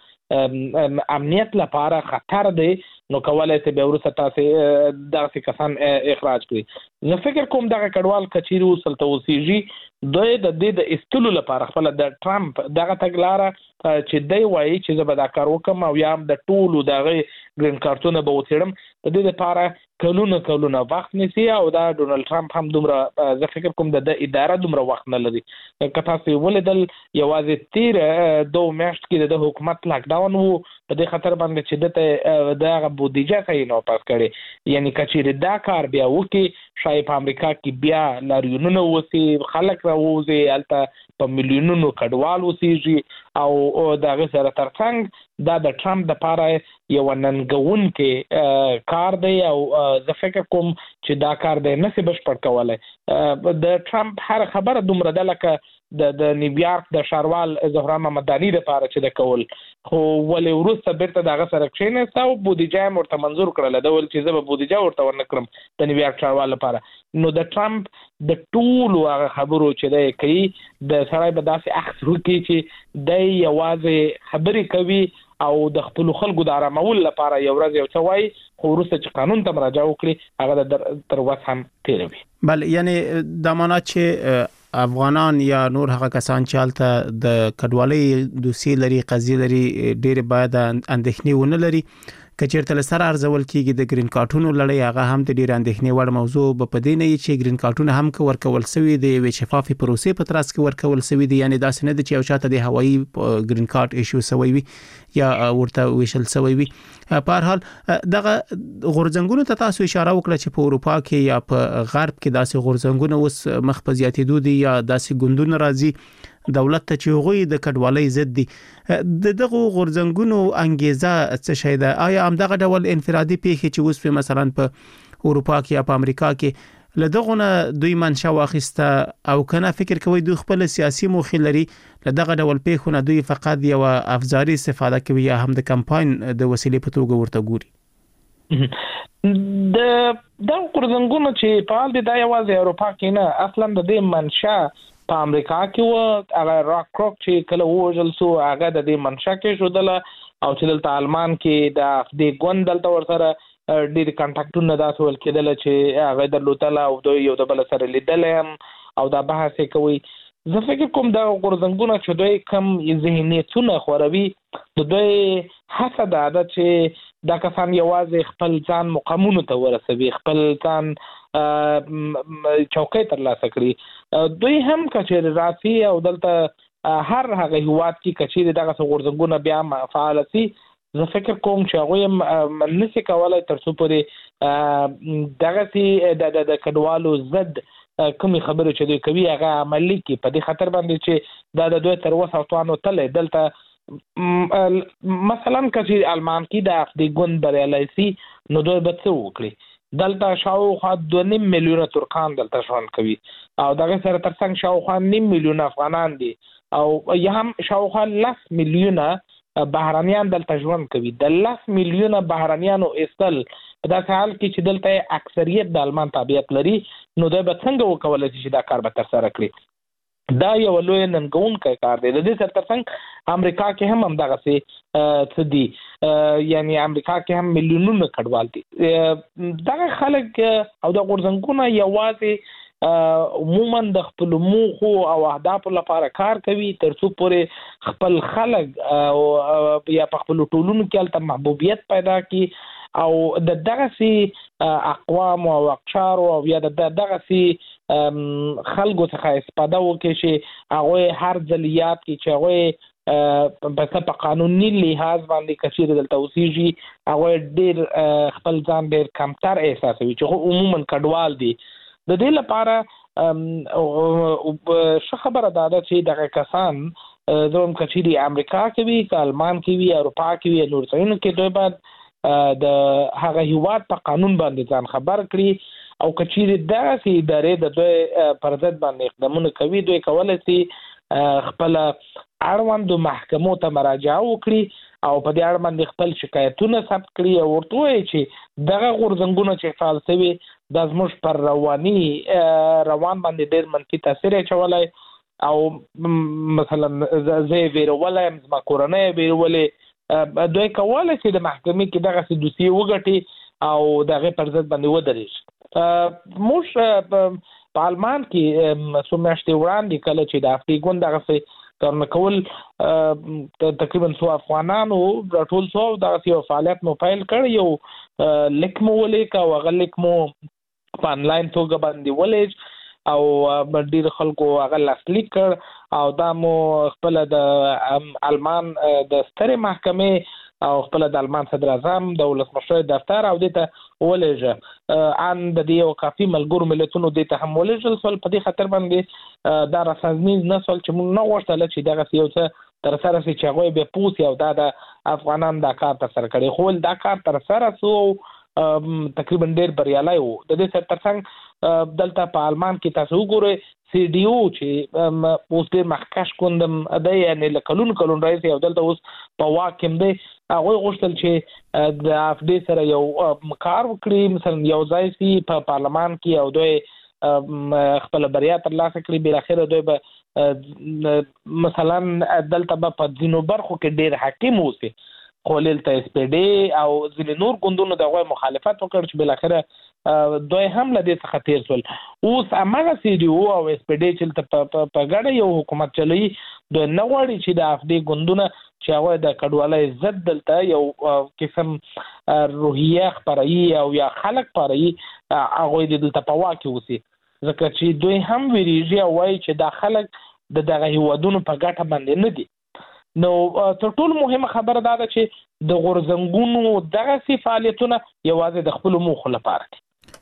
امنیت لپاره خطر دی نو کولای شي به ورسره تاسو داسې کسان اخراج کړي. زه فکر کوم دغه کډوال کچېري وصل ته وسیږي دوی د دې د استلو لپاره خپل د ټرمپ دغه تګلاره چې دی وایي چې زه به دا کار وکم او یا د ټولو دغه گرین کارتونه به وڅېړم د دې لپاره کلونه کلونه وخت نیسي او دا ډونالد ټرمپ هم دومره زه فکر کوم د اداره دومره وخت نه لري. که تاسو ولیدل یوازې تیر دوه میاشت کې د حکومت لاک ډاون وو په دې خاطر باندې چې دته دغه بودیجه ته نه پاس کړي یعنی کچېرې دا کار بیا وکړي شاید په امریکا کې بیا لاریونونه وسی خلک راوځي البته په میلیونونو کډوال وسیږي او دغه سره ترڅنګ دا د ټرمپ د لپاره یو ننګونکې کار دی او زه فکر کوم چې دا کار دی نشي بشپړ کولای. د ټرمپ هر خبره دومره ده لکه د د نیویارک د شاروال زهرا ممداني لپاره چې د کول خو ولې وروسته بیرته دغه سره کښېنسته او بودیجه یې ورته منظور کړله د ول چې زه به بودیجه ورته ورنه کړم د نیویارک شاروال لپاره. نو د ټرمپ د ټولو هغه خبرو چې دی کوي د سړی به داسې اخذ وکړي چې دی یوازې خبرې کوي او د خپل خلکو د آرامولو لپاره یو ورځ یو څه وایي خو وروسته چې قانون ته مراجعه وکړي هغه تر وس هم تېروي. بله یعنی دا معنا چې افغانان یا نور هغه کسان چې هلته د کډوالۍ دوسیې لري قضیې لري ډېرې باید اندېښنې ونه لري. که چېرته له سره ارزول کېږي د ګرین کارتونو لړۍ هغه هم د ډېرې اندېښنې وړ موضوع به په دې نه وي چې ګرین کارتونه هم که ورکول سوي د یوې شفافې پروسې په ترڅ کې ورکول سوي دي یعنې داسې نه ده چې یو چاته د هوایي ګرین کارت ایشو سوی وي یا ورته ویشل سوی وي. په هر حال دغه غورځنګونو ته تاسو اشاره وکړه چې په اروپا کې یا په غرب کې داسې غورځنګونه اوس مخ په زیاتېدو دي یا داسې ګوندونه راځي دولت ته چې هغوی د کډوالۍ ضد دي. د دغه غورځنګونو انګیزه څه شی ده؟ آیا همدغه ډول انفرادي پیښې چې اوس په مثلا په اروپا کې یا په امریکا کې لدغونه دوی منشا واخیسته او کنه فکر کوي دوی خپل سیاسي موخې لري لدغه ډول پیښونه دوی فقط یو افزاري استفاده کوي یا هم د کمپاین د وسیلې په توګه ورته ګوري؟ د دا غورځنګونه چې فعال دي دا یوازې اروپا کې نه، اصلا د دې منشا په امریکا کې و. هغه راک کروک چې کله وژل سو هغه د دې منشا کې شودله، او چې دلته آلمان کې د دې ګوند دلته ورسره ډېر کانټاکټونه داسې ول کېدل چې هغه درلودله او دوی یو د بل سره لیدل هم او دا بحث کوي. زه فکر کوم دا غورځنګونه چې دوی کم ذهنیتونه خوروي، د دوی هڅه دا ده چې دا کسان یوازې خپل ځان مقامونو ته ورسوي، خپل ځان چوکۍ ترلاسه کړي. دوی هم کچېرې راسي او دلته هر هغه هیواد کې کچېرې دغه غورځنګونه بیا فعال سي، زه فکر کوم چې هغوی هم نشي کولی تر څو پورې دغسې د کډوالو ضد کومې خبرې چې دوی کوي هغه عملي کړي، په دې خاطر باندې چې دا د دوی تر اوسه او توانو تللی. دلته مثلا که آلمان کې د افدی ګوند بریالی سي نو دوی به څه وکړي؟ دلته شاوخوا دوه نیم میلیونه ترکان دلته ژوند کوي او دغه سره تر څنګ شاوخوا نیم میلیونه افغانان دي او یا هم شاوخوا لس میلیونه بهرانیان دلته ژوند کوي. د لس میلیونه بهرانیانو ایستل په داسې حال کې چې دلته اکثریت د آلمان تابعیت لري نو دوی به څنګه وکولی شي چې دا کار به ترسره کړي؟ دا یو لوی ننګونکی کار دی. د دې سره تر څنګ امریکا کې هم همدغسې څه دي، یعنی امریکا کې هم میلیونونه کډوال دي. دغه خلک او د غورځنګونه یوازې عموما د خپلو موخو او اهدافو لپاره کار کوي تر څو پورې خپل خلک یا په خپلو ټولنو کې هلته محبوبیت پیدا کړي او د دغسې اقوام او اقشارو او یا د دغسې خلکو څخه استفاده وکړي چې هغوی هر ځل یاد کړي چې هغوی په په قانوني لحاظ باندې که چیرې دلته اوسېږي هغوی ډېر خپل ځان ډېر کمتر احساسوي چې عموما کډوال دي. د دې لپاره ښه خبره دا ده چې دغه کسان زه هم که چیرې امریکا کې وي که آلمان کې وي اروپا کې وي نور ځایونو کې دوی باید د هغه هیواد په قانون باندې ځان خبر کړي او که چیرې دغسې ادارې د دوی پر ضد باندې اقدامونه کوي دوی کولی شي خپله اړوندو محکمو ته مراجعه وکړي او په دې اړه باندې خپل شکایتونه ثبت کړي او ورته ووایي چې دغه غورځنګونه چې فعال شوي دا زموږ پر رواني روان باندې ډېر منفي تاثیر اچولی او مثلا زه یې ویرولی یم، زما کورنۍ یې ویرولې. دوی کولی شي د محکمې کې دغسې دوسیې وګټي او د هغې پر ضد باندې ودرېږي. موږ په آلمان کې څو میاشتې وړاندې کله چې د افدی ګوند دغسې کارونه کول تقریبا څو افغانانو راټول شو او دغسې یو فعالیت مو پیل کړ، یو لیک مو ولیکه او هغه لیک مو په انلاین توګه باندې ولیږ او ډېر خلکو هغه لاسلیک کړ او دا مو خپله د آلمان د سترې محکمې او خپله د آلمان صدر اعظم د ولسمشر دفتر او دې ته ولېږه. ان د دې یو کافي ملګرو ملتونو دې ته هم ولېږل سول. په دې خاطر باندې دا راسازمیز نه سول چې موږ نه غوښتله چې دغسې یو څه ترسره شي چې هغوی بیا پوه سي او دا د افغانان دا کار ترسره کړی، خو دا کار ترسره سو تقریبا ډېر بریالی و. د دې سره تر څنګ دلته په آلمان کې تاسو وګورئ سی ډي او چې اوس ډېر مخکښ ګوند دی، یعنې له کلونو کلونو راهیسې او دلته اوس په واک کې دی، هغوی غوښتل چې د افدی سره یو کار وکړي، مثلا یو ځای سي په پارلمان کې او دوی خپله بریا ترلاسه کړي. بالاخره دوی به مثلا دلته به په ځینو برخو کې ډېر حاکم اوسي، خو دلته اس پی ډي او ځینې نور ګوندونو د هغوی مخالفت وکړ چې بالاخره دوی هم له دې څخه تېر شول. اوس هماغه سی ډي او او اس پی ډي چې دلته په ګډه یو حکومت چلوي، دوی نه غواړي چې د افدی ګوندونه چې هغوی د کډوالۍ ضد دلته یو قسم روحیه خپروي او یا خلک خپروي، هغوی د دلته په واک کې اوسي، ځکه چې دوی هم ویرېږي او وایي چې دا خلک د دغه هیوادونو په ګټه باندې نه دي. نو تر ټولو مهمه خبره دا ده چې د غورځنګونو دغسې فعالیتونه یوازې د خپلو موخو لپاره دي.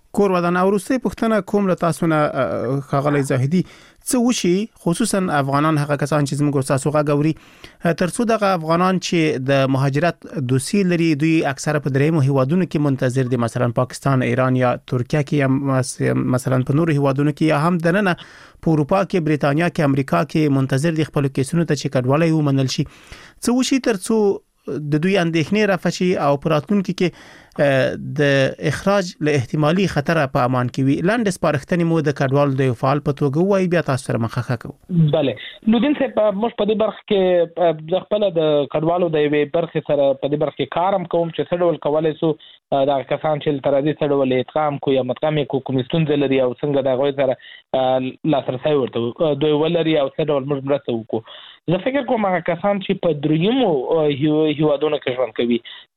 کور ودان او روسي پښتنه کوم له تاسو نه خغلی زاهدي څه وشي خصوصا افغانان هغه کسان چې زموږ تاسو غاوري ترڅو دغه افغانان چې د مهاجرت دوسي لري دوی اکثره په درېمو هیوادونو کې منتظر دي مثلا پاکستان ایران یا ترکیه کې یا مثلا په نورو هیوادونو کې یا هم دننه په اروپا کې بریتانیا کې امریکا کې منتظر دي خپل کیسونو ته چې کډوالي ومنل شي څه وشي ترڅو د دوی اندېښنې رافشي او پراتونکو کې د اخراج له احتمالي خطر په امان کې وي لاندې سپارښتنې مو د کډوال د فعال په توګه وایي بیا تاسو سره مخه کوو. بله نو دین څه په مش په دې برخه کې د خپل د کډوالو د یوې برخه سره په دې برخه کې کارم کوم چې څه ډول کولای سو دا کسان چې تر دې څه ډول اتقام کو یا متقام کو کومستون لري او څنګه دا غوي سره لاسرسي ورته دوی ولري او څه ډول موږ مرسته وکړو. زه فکر کوم هغه کسان چې په دریمو هیوادونو کې ژوند کوي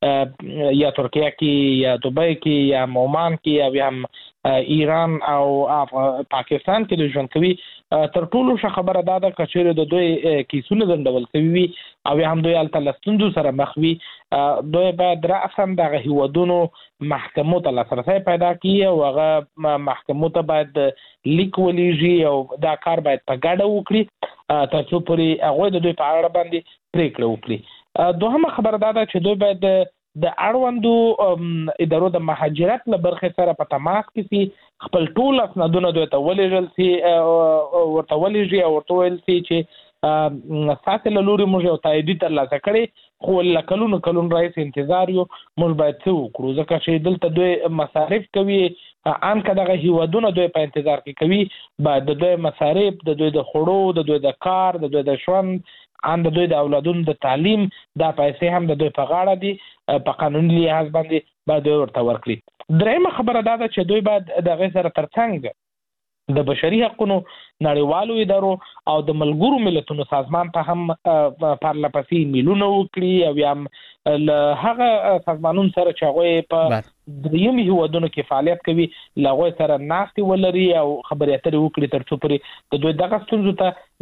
یا ترکیه کې یا دوبۍ کې یا عمان کې یا هم ایران او پاکستان کې ژوند کوي تر ټولو ښه خبره دا ده چې د دوی کیسونه ځندول کوي او هم دوی الته لستوندو سره مخ وي دوی باید راساً دغه هیوادونو محکمو ته لاسرسي پیدا کړي او هغه محکمو ته باید لیک ولېږي او دا کار باید په ګډه وکړي ترڅو پورې هغه د دوی په اړه باندې پریکړه وکړي. دوهمه خبره دا ده چې دوی باید د اړوندو ادارو د مهاجرت له برخې سره په تماس کې سي خپل ټول اسنادونه دوی ته ولېږل سي ورته ولېږي او ورته ویل سي چې ساتل لوري موږ یو تایید ترلاسه کړي خو لکلونو کلون رئیس انتظار یو موږ باید څه وکړو ځکه چې دلته دوی مصارف کوي ان کداغه هیوادونه دوی په انتظار کې کوي بعد د دوی مصارف د دوی د خوړو د دوی د کار د دوی د ژوند ان د دوی د اولادونو د تعلیم دا پیسې هم د دوی په غاړه دي په قانوني لحاظ باندې باید ورته ورکړي. درېمه خبره دا ده چې دوی باید د غیر سره ترڅنګ د بشري حقوقو نړیوالو ادارو او د ملګرو ملتونو سازمان ته هم پرلپسې میلونه وکړي او یا له هغه سازمانونو سره چې هغوی په دریم هیوادونو کې فعالیت کوي له هغوی سره ناستې ولري او خبرې اترې وکړي تر څو پورې د دوی دغه ستونزو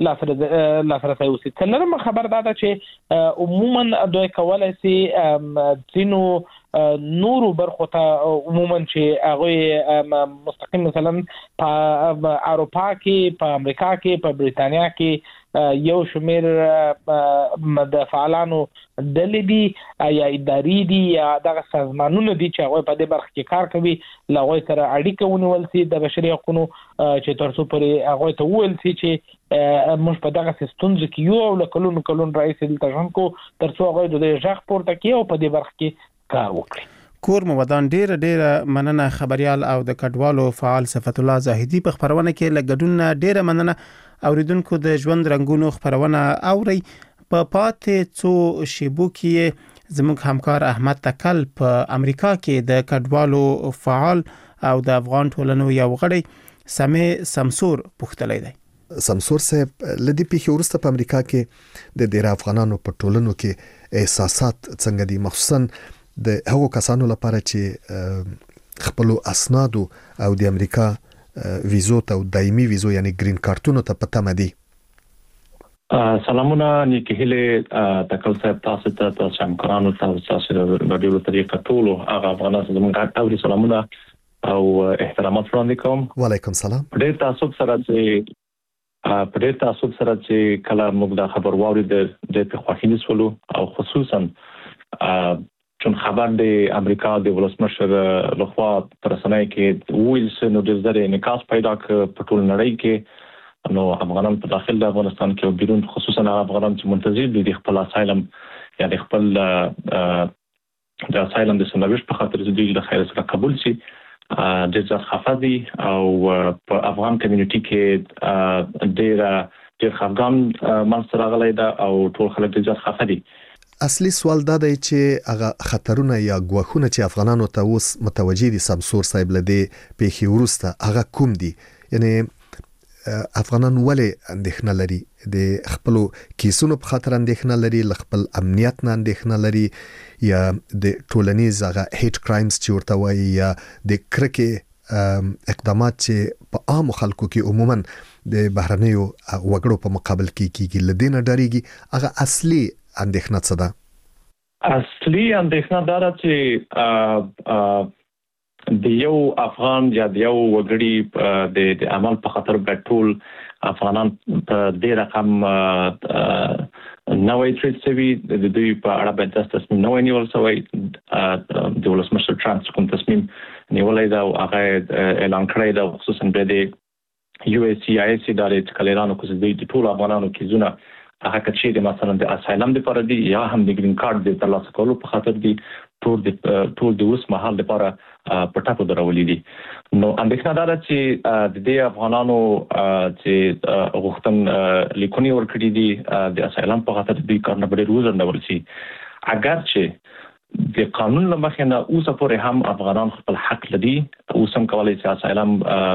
ته لاسرسی وشي. څلورمه خبره دا ده چې عموما دوی کولی سي ځینو نورو برخو ته عموما چې هغوی مستقیم مثلا په اروپا کې په امریکا کې په بریتانیا کې یو شمیر د فعالانو ډلې دي یا ادارې دي یا دغه سازمانونه دي چې هغوی په دې برخه کې کار کوي له هغوی سره اړیکه ونیول سي د بشري حقوقو چې تر څو پورې هغوی ته وویل سي چې موږ په دغه ستونزو کې یو او له کلونو کلون رئیس دلته ژوند کوو تر څو هغوی د دې غږ پورته کړي او په دې برخه کې کار وکړي. کور مو ودان ډیره ډیره مننه خبريال او د کډوالو فعال صفت الله زاهدي په خبرونه کې لګډون ډیره مننه اوریدونکو د ژوند رنگونو خبرونه اوري په پاتې څو شیبو کې زموږ همکار احمد تکل په امریکا کې د کډوالو فعال او د افغان ټولنو یو غړي سمې سمسور پوښتلی دی. سمسور صاحب لدی پیښه ورسته په امریکا کې د ډیر افغانانو په ټولنو کې احساسات څنګه دي مخصوصا د هغو کسانو لپاره چې خپل اسنادو او د امریکا ویزو ته دایمي ویزو یعنی گرین کارتونو ته پته مدي. سلامونه نیکی هله تکل صاحب تاسو ته تاسو همکارانو ته تاسو د ډیرو طریقه ټولو هغه افغانانو زموږ اوري سلامونه او احترامات وړاندې کوم. وعلیکم سلام. ډیر تاسو سره چې په ډیر تاسو سره چې کله موږ د خبر واوري د د خوښینې سولو او خصوصا چون خبر د امریکا د ولسمشر لخوا پرسنۍ کې ویلسن د زړه انعکاس پیدا ک په ټول نړۍ کې نو افغانان په داخل د افغانستان کې او بیرون خصوصا افغانان چې منتظر دي د خپل اسایلم یا د خپل د اسایلم د سنويش په خاطر د دوی د خیر سره قبول شي د ځخ خفدي او په افغان کمیونټي کې ډیر ډیر خفګان منځ راغلی دا او ټول خلک د ځخ خفدي. اصلي سوال دا دی چې هغه خطرونه یا ګواښونه چې افغانانو ته اوس متوجي دي سمسور صاحب لدی پیښې ورسته هغه کوم دي یعنی افغانان ولې اندېښنه لري د خپل کیسونو په خاطر اندېښنه لري خپل امنیت نه اندېښنه لري یا د ټولنیز هغه هیټ کرایمز چې ورته وایي یا د کرکې اقدامات چې په عام خلکو کې عموما د بهرنیو وګړو په مقابل کې کیږي لدینه ډاریږي هغه اصلي اندېښنه څه ده؟ اصلي اندېښنه دا ده چې د یو افغان یا د یو وګړي د عمل په خاطر ټول افغانان په دې رقم نوې تریټ سوي د دوی په اړه باید د تصمیم نوې نیول شوی د ولسمشر ټرمپ کوم تصمیم نیولای دا او هغه اعلان کړی دا خصوصا د یو اس سی آی سی د کلیرانو کوزي د ټول افغانانو کې زونه هغه کچې د مثلا د اسایلم لپاره دی یا هم د گرین کارت د ترلاسه کولو په خاطر دی ټول د ټول د اوس مهال لپاره پټاپو درولې دي نو اندېښنه ده چې د دې افغانانو چې غوښتن لیکونی ورکړي دي د اسایلم په خاطر دی کار نه ډېر وزندول شي اگر چې د قانون لمخې نه اوسه پورې هم افغانان خپل حق لري اوس هم کولای شي اسایلم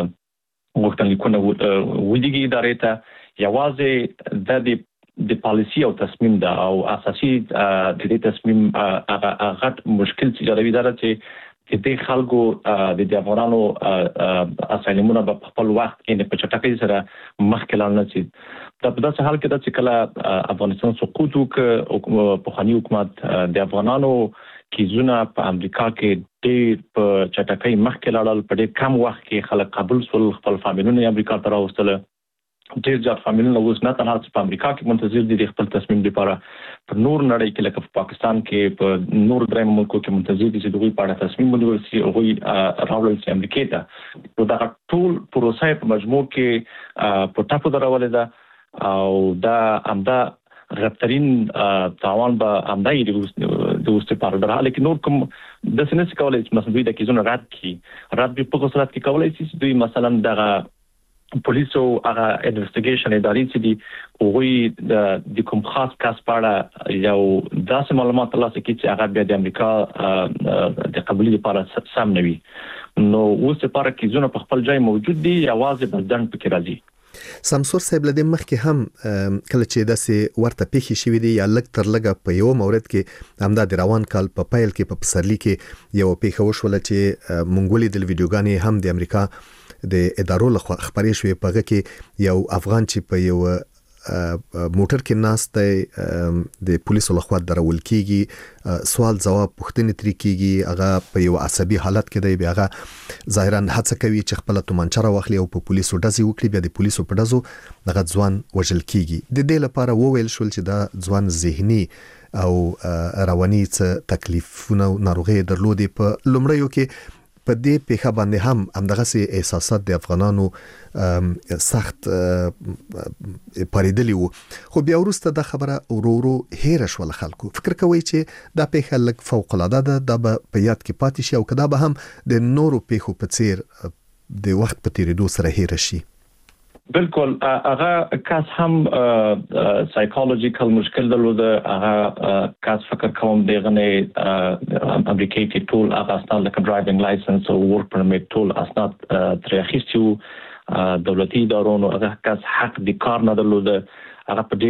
غوښتن لیکونه ودیږي ادارې ته یوازې د د پالیسی او تصمیم دا او اساسي د دې تصمیم هغه غټ مشکل چې جوړوي دا چې د خلکو د افغانانو اسایلمونه په خپل وخت کې په چټکۍ سره مخکې لاړ نه شي دا په داسې حال کې دا چې کله افغانستان سقوط وکړ په خاني حکومت د افغانانو کیزونه په امریکا کې ډېر په چټکۍ مخکې لاړل په ډېر کم وخت کې خلک قبول شول خپل فامیلونه امریکا ته راوستل ډېر ځات فامیلونه اوس نه تنها په امریکا کې منتظر دي د خپل تصمیم لپاره په نور نړۍ کې لکه په پاکستان کې په نور دریم ملکو کې منتظر دي چې دوی په اړه تصمیم ونیول شي او غوي راوړل شي امریکا ته نو دا ټول پروسه په مجموع کې په ټاپو درولې ده او دا امدا غترین تاوان به امدای د اوسه په اړه راځي لیکن نور کوم د سنس کولای چې مثلا دوی د کیزونو رات کی رات په په صورت کې کولای شي دوی مثلا دغه پولیسو هغه انویسټیګیشن ادارې چې دی وګړي د د کوم خاص کس په اړه یو داسې معلومات ترلاسه کړي چې هغه بیا د امریکا د قبول لپاره سم نه وي نو اوس لپاره کیزونه په خپل ځای موجود دي یوازې بلدن پکې راځي سمسور صاحب لدې مخکې هم کله چې داسې ورته پیښې شوې دي یا لږ تر لږه په یو مورد کې همدا د روان کال په پایل کې په پسرلی کې یو پیښه وشوله چې مونږ د ویډیوګانې هم د امریکا د ادارو لخوا خبرې شوې پغه کې یو افغان چې په یو موټر کې ناست د پولیسو لخوا درول کیږي سوال جواب پوښتنې ترې کیږي هغه په یو عصبي حالت کې دی بیا هغه ظاهرا هڅه کوي چې خپل تومانچره واخلي او په پولیسو ډزې وکړي بیا د پولیسو په ډزو دغه ځوان وژل کیږي د دې لپاره وویل شول چې دا ځوان ذهني او رواني تکلیفونه ناروغي درلودي په لومړیو کې په دې پیښه باندې هم همدغه سي احساسات د افغانانو سخت پریدلی وو خو بیا وروسته د خبره ورورو هیر شول خلکو فکر کوي چې دا پیښه لک فوق العاده ده د په یاد کې پاتې شي او کدا به هم د نورو پیښو په څیر د وخت په تیریدو سره هیر شي بالکل هغه کاس هم سایکولوژیکل مشکل درلوده هغه کاس فکر کوم دغه نه امریکایي کې ټول هغه اسناد لکه ډرایوینګ لایسنس او ورک پرمیټ ټول اسناد ترې اخیستو دولتي ادارو هغه کاس حق د کار نه درلوده هغه په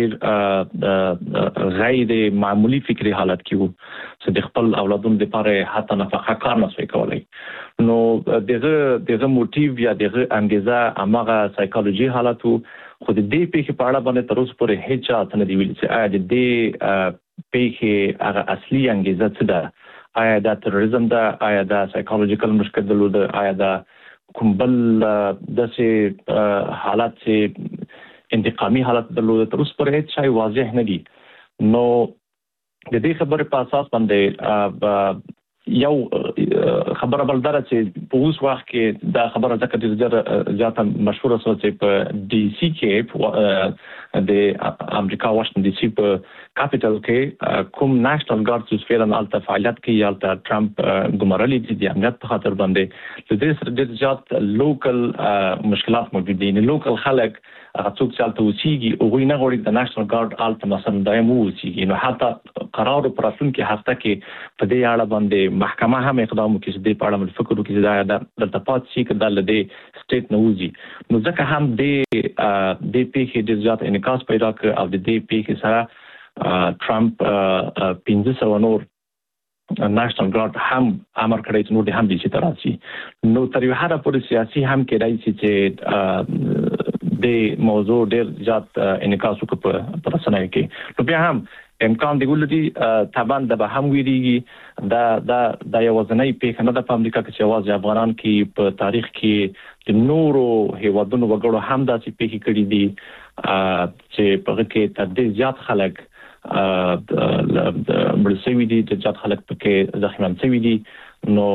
ډیر غیر معمولی فکری حالت کې وو چې د خپل اولادونو لپاره حتی نفقه کار نه شوی کولای نو دغه دغه موټیو یا دغه انګیزه امغه سایکولوژي حالتو خو د دې پیښې په اړه باندې تر اوسه پورې هیڅ چا نه دی ویل چې آیا د دې پیښې هغه اصلي انګیزه څه ده آیا دا تروریزم ده آیا دا سایکولوژیکل مشکل درلوده آیا دا کوم بل داسې حالت چې انتقامي حالت درلوده تر اوسه پورې هیڅ شی واضح نه دي نو د دې خبرې په اساس باندې یو خبره بل دره چې په اوس وخت کې دا خبره ځکه ډېر زیاته مشهوره شوه چې په ډي سي کې د امریکا واشنگټن ډي سي په کاپټل کې کوم نېشنل ګارد چې فعلا الته فعالیت کوي الته ټرمپ ګمارلي دي د امنیت په خاطر باندې د دې سره ډېر زیات لوکل مشکلات موجود دي نه لوکل خلک هغه څوک چې الته اوسېږي او غوښنه غوړي د نېشنل ګارد الته مثلا دایم اوسېږي نو حتی قرار پر راتلونکي هفته کې په دې اړه باندې محکمه هم اقدام وکړي چې د پاره مل فکر وکړي دا د تپات شي کې د لدې سټیټ نوځي نو ځکه هم د د پیښې د ځات انعکاس پیدا کړ او د دې پیښې سره ټرمپ پنځه سوه نور نېشنل ګارد هم امر کړی چې نور د هم دي چې تراسي نو تر یو حد پورې سیاسي هم کېدای شي چې د موضوع ډېر زیات انعکاس وکړي په رسنیو کې نو بیا هم امکان دی ولدي طبعا د به هم ویریږي دا دا د یو ځنۍ په کنده په امریکا کې چې واځي افغانان کې په تاریخ کې د نورو هیوادونو وګړو هم داسې پیښې کړې دي چې په کې تر دې زیات خلک د مرسوي دي د زیات خلک پکې زخمیان شوي دي نو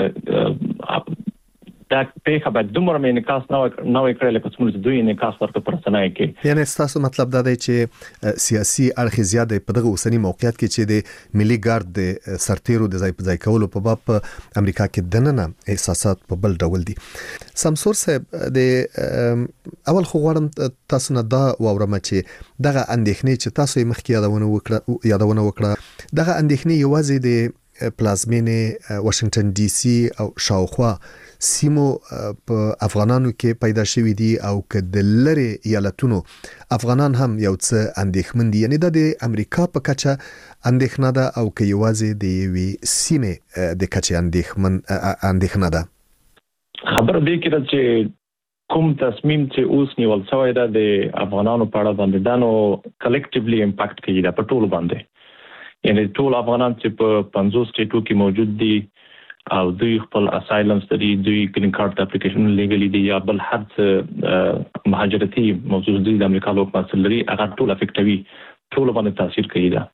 دا په خبره دومره مې نکاس نه نه کړل لکه څنګه دوی نکاس ورته پرسنای کې یعنی تاسو مطلب دا دی چې سیاسي اړخ زیاده په دغه اوسنی موقعیت کې چې د ملي ګارد د سرتیرو د ځای په ځای کولو په باب امریکا کې دننه احساسات په بل ډول دي. سمسور صاحب د اول خو غواړم تاسو نه دا واورم چې دغه اندېښنې چې تاسو یې مخکې یادونه وکړه یادونه وکړه دغه اندېښنې یوازې د پلازمینې واشنگټن ډي سي او شاوخوا سیمو په افغانانو کې پیدا شوې دي او که د لری ایالتونو افغانان هم یو څه اندېښمن دي یعنی د امریکا په کچه اندېښنه ده او که یوازې د یوې سیمې د کچه اندېښمن اندېښنه ده. خبر دی کې چې کوم تصمیم چې اوس نیول شوی ده د افغانانو په اړه باندې دانو کلیکټیولی امپاکټ کوي دا په ټول باندې یعنی ټول افغانان چې په پنځوس سټیټو کې موجود دي او دوی خپل اسایلم ستړي دوی گرین کارت اپلیکیشن لیګلی دي یا بل هر څه مهاجرتي موضوع دي د امریکا لوک مسلري هغه ټول افیکټوي ټول باندې تاثیر کوي دا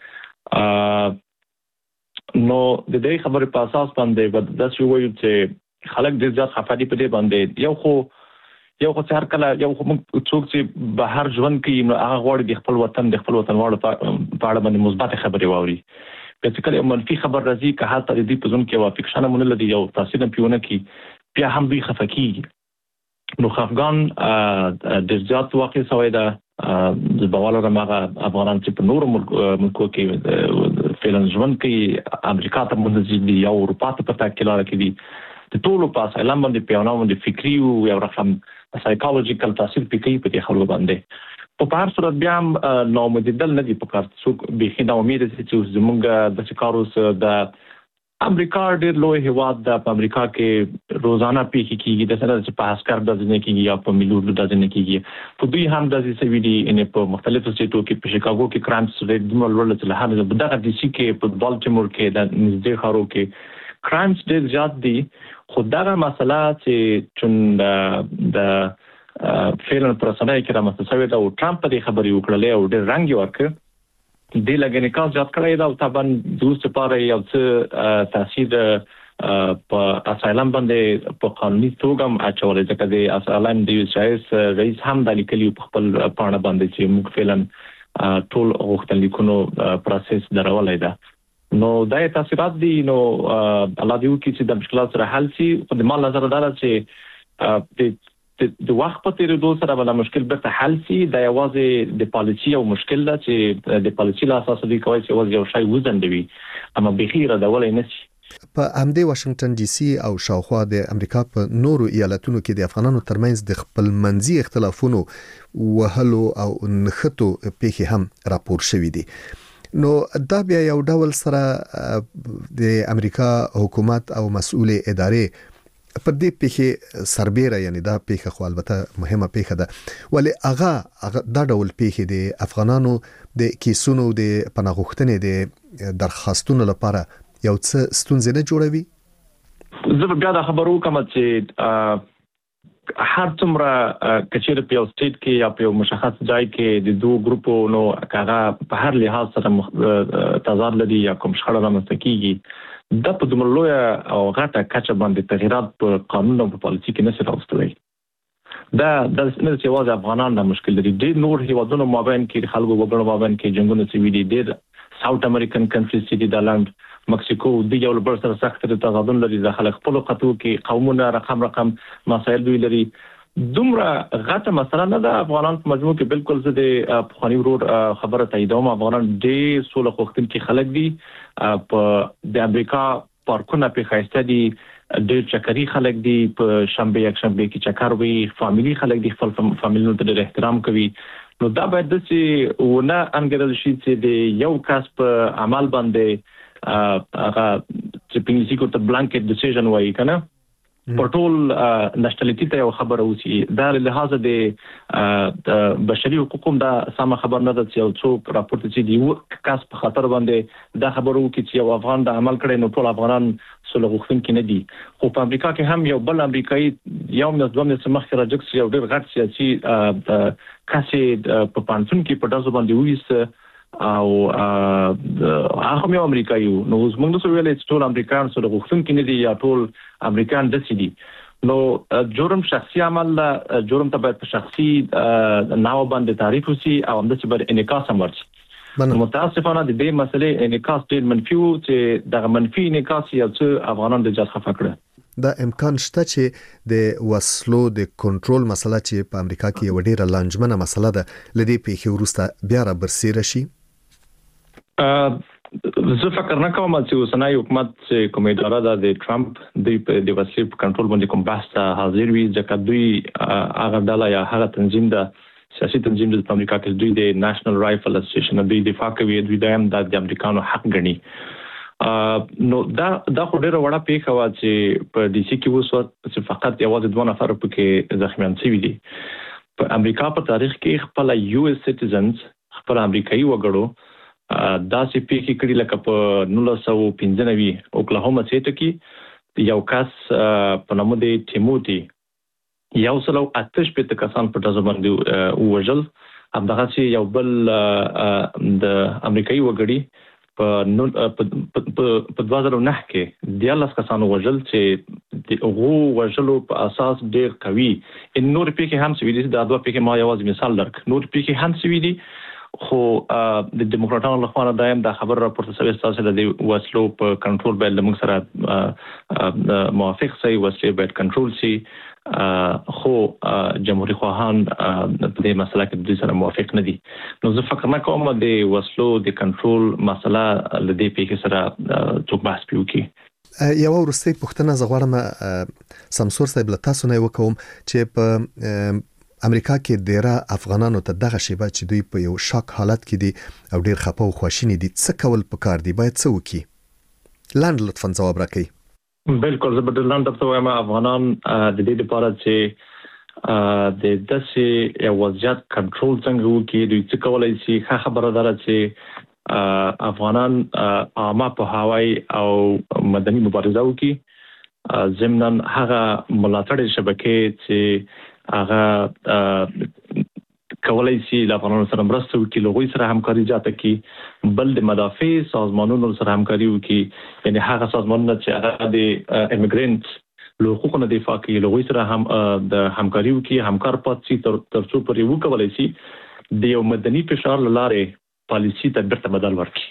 نو د دې خبرې په اساس باندې د څه وایو چې خلک د ځات خفادي په دې باندې یو خو یو خو هر کله یو خو څوک چې بهر ژوند کوي نو هغه غواړي د خپل وطن د خپل وطن واړو په اړه باندې مثبت خبرې واوري چې کله منفي خبر راځي که حالت دې په ځون کې وافقشنه مونږ لدی یو تاثیر پیونه کې بیا هم دوی خفقي نو افغان د ځات واقع سوی دا د بواله رمغه افغانان چې په نور ملکو کې فعلا ژوند کوي امریکا ته مونږ دي یا اروپا ته پتا کې لاره کې دي د ټولو په اساس باندې پیونه باندې فکری او یو رقم سایکولوژیکل تاثیر پکې په دې خلکو باندې په هر صورت بیا هم ناامیدېدل نه دي په کار څوک به نه امید دي چې زمونږ د کاروس د امریکا ډېر لوی هیواد د امریکا کې روزانه پیښې کیږي د سره چې په اسکر د ځنې کیږي یا په مليون د ځنې کیږي په دوی هم د سوي دي ان په مختلفو سټیټو کې په شیکاګو کې کرایمز ریټ د ملول څخه له هم دغه د سی کې په بالټیمور کې د نږدې خارو کې کرایمز ډېر زیات دي خو دغه مسله چې چون د فعلا پرسنای کې رامنځته شوې ده او ټرمپ په دې خبرې وکړلې او ډېر رنګ یې ورکړ د لګنې کال زیات کړی دا او طبعا دوست لپاره یو څه تاثیر په اسایلم باندې په قانوني توګه اچولې ځکه د اسایلم د یو شایس رئیس هم د لیکلي په خپل پاڼه باندې چې موږ فعلا ټول غوښتنلیکونو پروسس درولای ده نو دا تاثیرات دي نو الله دې وکړي چې د مشکلات سره حل شي په دې مال نظر دا چې د د وخت په تیریدو سره بل مشکل به حل شي دا یوازې د پالیسي او مشکل ده چې د پالیسي له اساس دی کوي چې یوازې یو شی وزندوي اما بخیره دا ولې نه شي په امدی واشنگټن ډي سي او شاوخوا د امریکا په نورو ایالتونو کې د افغانانو ترمنځ د خپل منځي اختلافونو وهلو او نخټو پیښې هم راپور شوې دي نو دا بیا یو ډول سره د امریکا حکومت او مسؤل ادارې په دې پیښه سربېره یعنی دا پیښه خو البته مهمه پیښه ده ولی هغه دا ډول پیښه د افغانانو د کیسونو د پناهغښتنې د درخواستونو لپاره یو څه ستونزې نه جوړوي زه بیا دا خبرو کوم چې هر څومره کچېر په یو سټیټ کې یا په یو مشخص ځای کې د دوه ګروپو نو هغه په هر لحاظ سره تضاد لري یا کوم شخړه رامنځته کیږي د په دومره لوی او غټه کچه باندې تغیرات په قانون او په پالیسي کې نشي راوستلی دا د نه چې واځي افغانان د مشکل لري د نور هیوادونو مابین کې خلکو وګړو مابین کې جنگونه سوي دي د ساوث امریکن کنټریز چې د لاند مکسیکو د یو بل سره سخت تضادون لري د خلک خپل خطو کې قومونه رقم رقم مسایل دوی لري دومره غټه مسله نه ده افغانان په مجموع کې بالکل زه د پخوانی ورور خبره تاییدوم افغانان ډېر سوله غوښتونکي خلک دي په د امریکا پارکونه په خاصه دي ډېر چکري خلک دي په شنبه یک شنبه کې چکر وي فاميلي خلک دي خپل فاميلونو ته ډېر احترام کوي نو دا باید د چې ونه انګرل شي چې د یو کس په عمل باندې هغه چې په انګلیسي کې ته بلانکټ ډیسیژن وایي کنه پټول نشټلیټی ته یو خبره وسی دا له لحاظ د بشري حقوقو دا سم خبر نه ده چې یو څوک راپورټ چې دی کاس په خطر باندې دا خبرو کې چې یو افغان د عمل کړي نو ټول افغانان سره غوښتونکي نه دي خو په امریکا کې هم یو بل امریکایي یو نه دوه نه سمخ راځي یو ډېر غټ سیاسي کاسې په پانسون کې په داسې باندې وېست او هغه یو امریکایي نو زموږ نو ویل چې ټول امریکایان سره غوښتونکي نه دي یا ټول امریکایان د سړي نو جرم شخصي عمل جرم ته باید شخصي ناو باندې تعریف وسی او هم د چې انعکاس هم ورشي متاسفانه د دې مسلې انعکاس ډېر منفي و چې د منفي انعکاس یو څه افغانان د جات خفه کړه دا امکان شته چې د وسلو د کنټرول مسله چې په امریکا کې یو ډېر لانجمنه مسله ده لدی په وروسته بیا را برسېره شي زه فکر نه کوم چې اوسنۍ حکومت چې کوم اداره ده د ټرمپ د د وسلې په کنټرول باندې کوم بحث ته حاضر وي ځکه دوی هغه ډله یا هغه تنظیم ده سیاسي تنظیم د امریکا کې دوی د نېشنل رایفل اسوسییشن دوی دفاع کوي دوی د امریکانو حق ګڼي نو دا دا خو ډیره وړه پیښه و چې په ډي سي کې وسو چې فقط یوازې دوه نفر پکې زخمیان شوي دي په امریکا په تاریخ کې خپل یو اس سټیزنز خپل امریکایي وګړو دا سي پیښې کړي لکه په نولس سوه پنځه نوي اوکلاهوما سټیټ کې یو کس په نامه دی ټیموتی یو سلو اتش په کسان په تاسو باندې وژل همدغه چې یو بل د امریکایي وګړي په په دوه زره نه کې دیالس کسان وژل چې د غو وژلو په اساس ډېر قوي ان نور پیښې هم سوي دي دا دوه پیښې ما یوازې مثال درک نور پیښې هم سوي دي خو د دیموکراتانو لخوا دایم دا خبر راپورته شوی تاسو د وسلو په کنټرول باندې موږ سره موافق سي وسلې باید کنټرول شي خو جمهوریت خواهان په دې مسله کې د سره موافق نه دي نو زه فکر نه کوم د وسلو د کنټرول مسله د دې پیښې سره څوک بحث کوي یو ورسته پښتنه زغړم سمسور صاحب له تاسو نه وکوم چې په امریکا کې ډیره افغانانو ته دغه شیبه چې دوی په یو شاک حالت کې دي او ډیر خپه او خواشینی دي څه کول پکار دي باید څه وکړي لاند لطفا جواب راکړئ بالکل زه به لاند تاسو وایم افغانان د دې لپاره چې د داسې یو وضعیت کنټرول څنګه وکړي دوی څه کولای شي ښه خبره ده چې افغانان عامه په هوای او مدني مبارزه وکړي ضمن هغه ملاتړ شبکې چې هغه کولای شي له افغانانو سره مرسته وکړي لغوي سره همکاري جاته کې بل د مدافع سازمانونو سره همکاري وکړي یعنی هغه سازمانونه چې هغه د ایمیګرنټ له حقوقو نه دفاع کوي لغوي سره هم د همکاري وکړي همکار پاتې تر ترڅو پرې وکولای شي د یو مدني فشار لاره پالیسي ته بیرته بدل ورکړي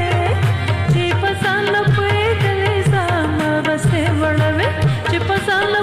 Pasando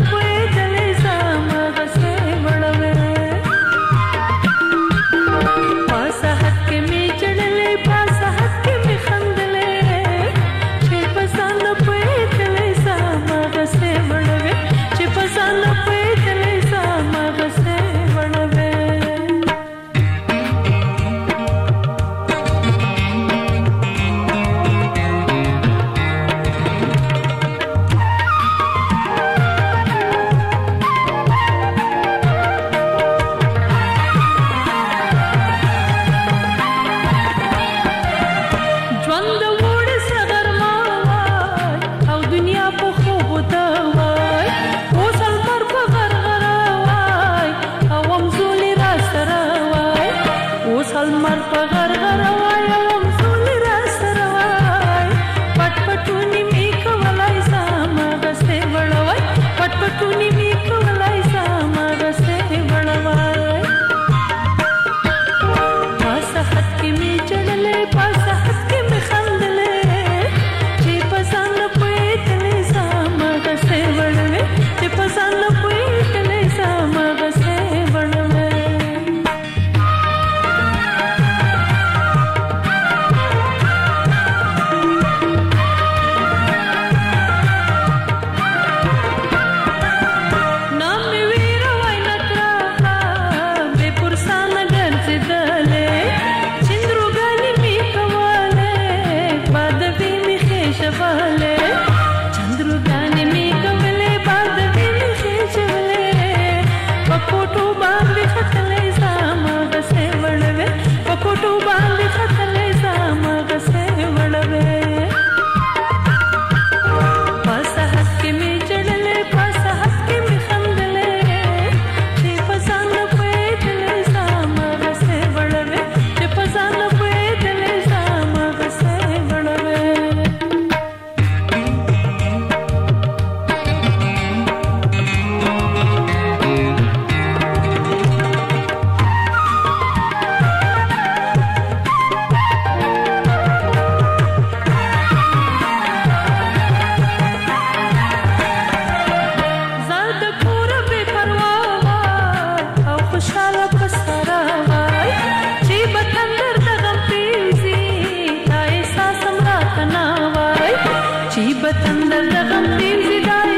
زغم تین زدای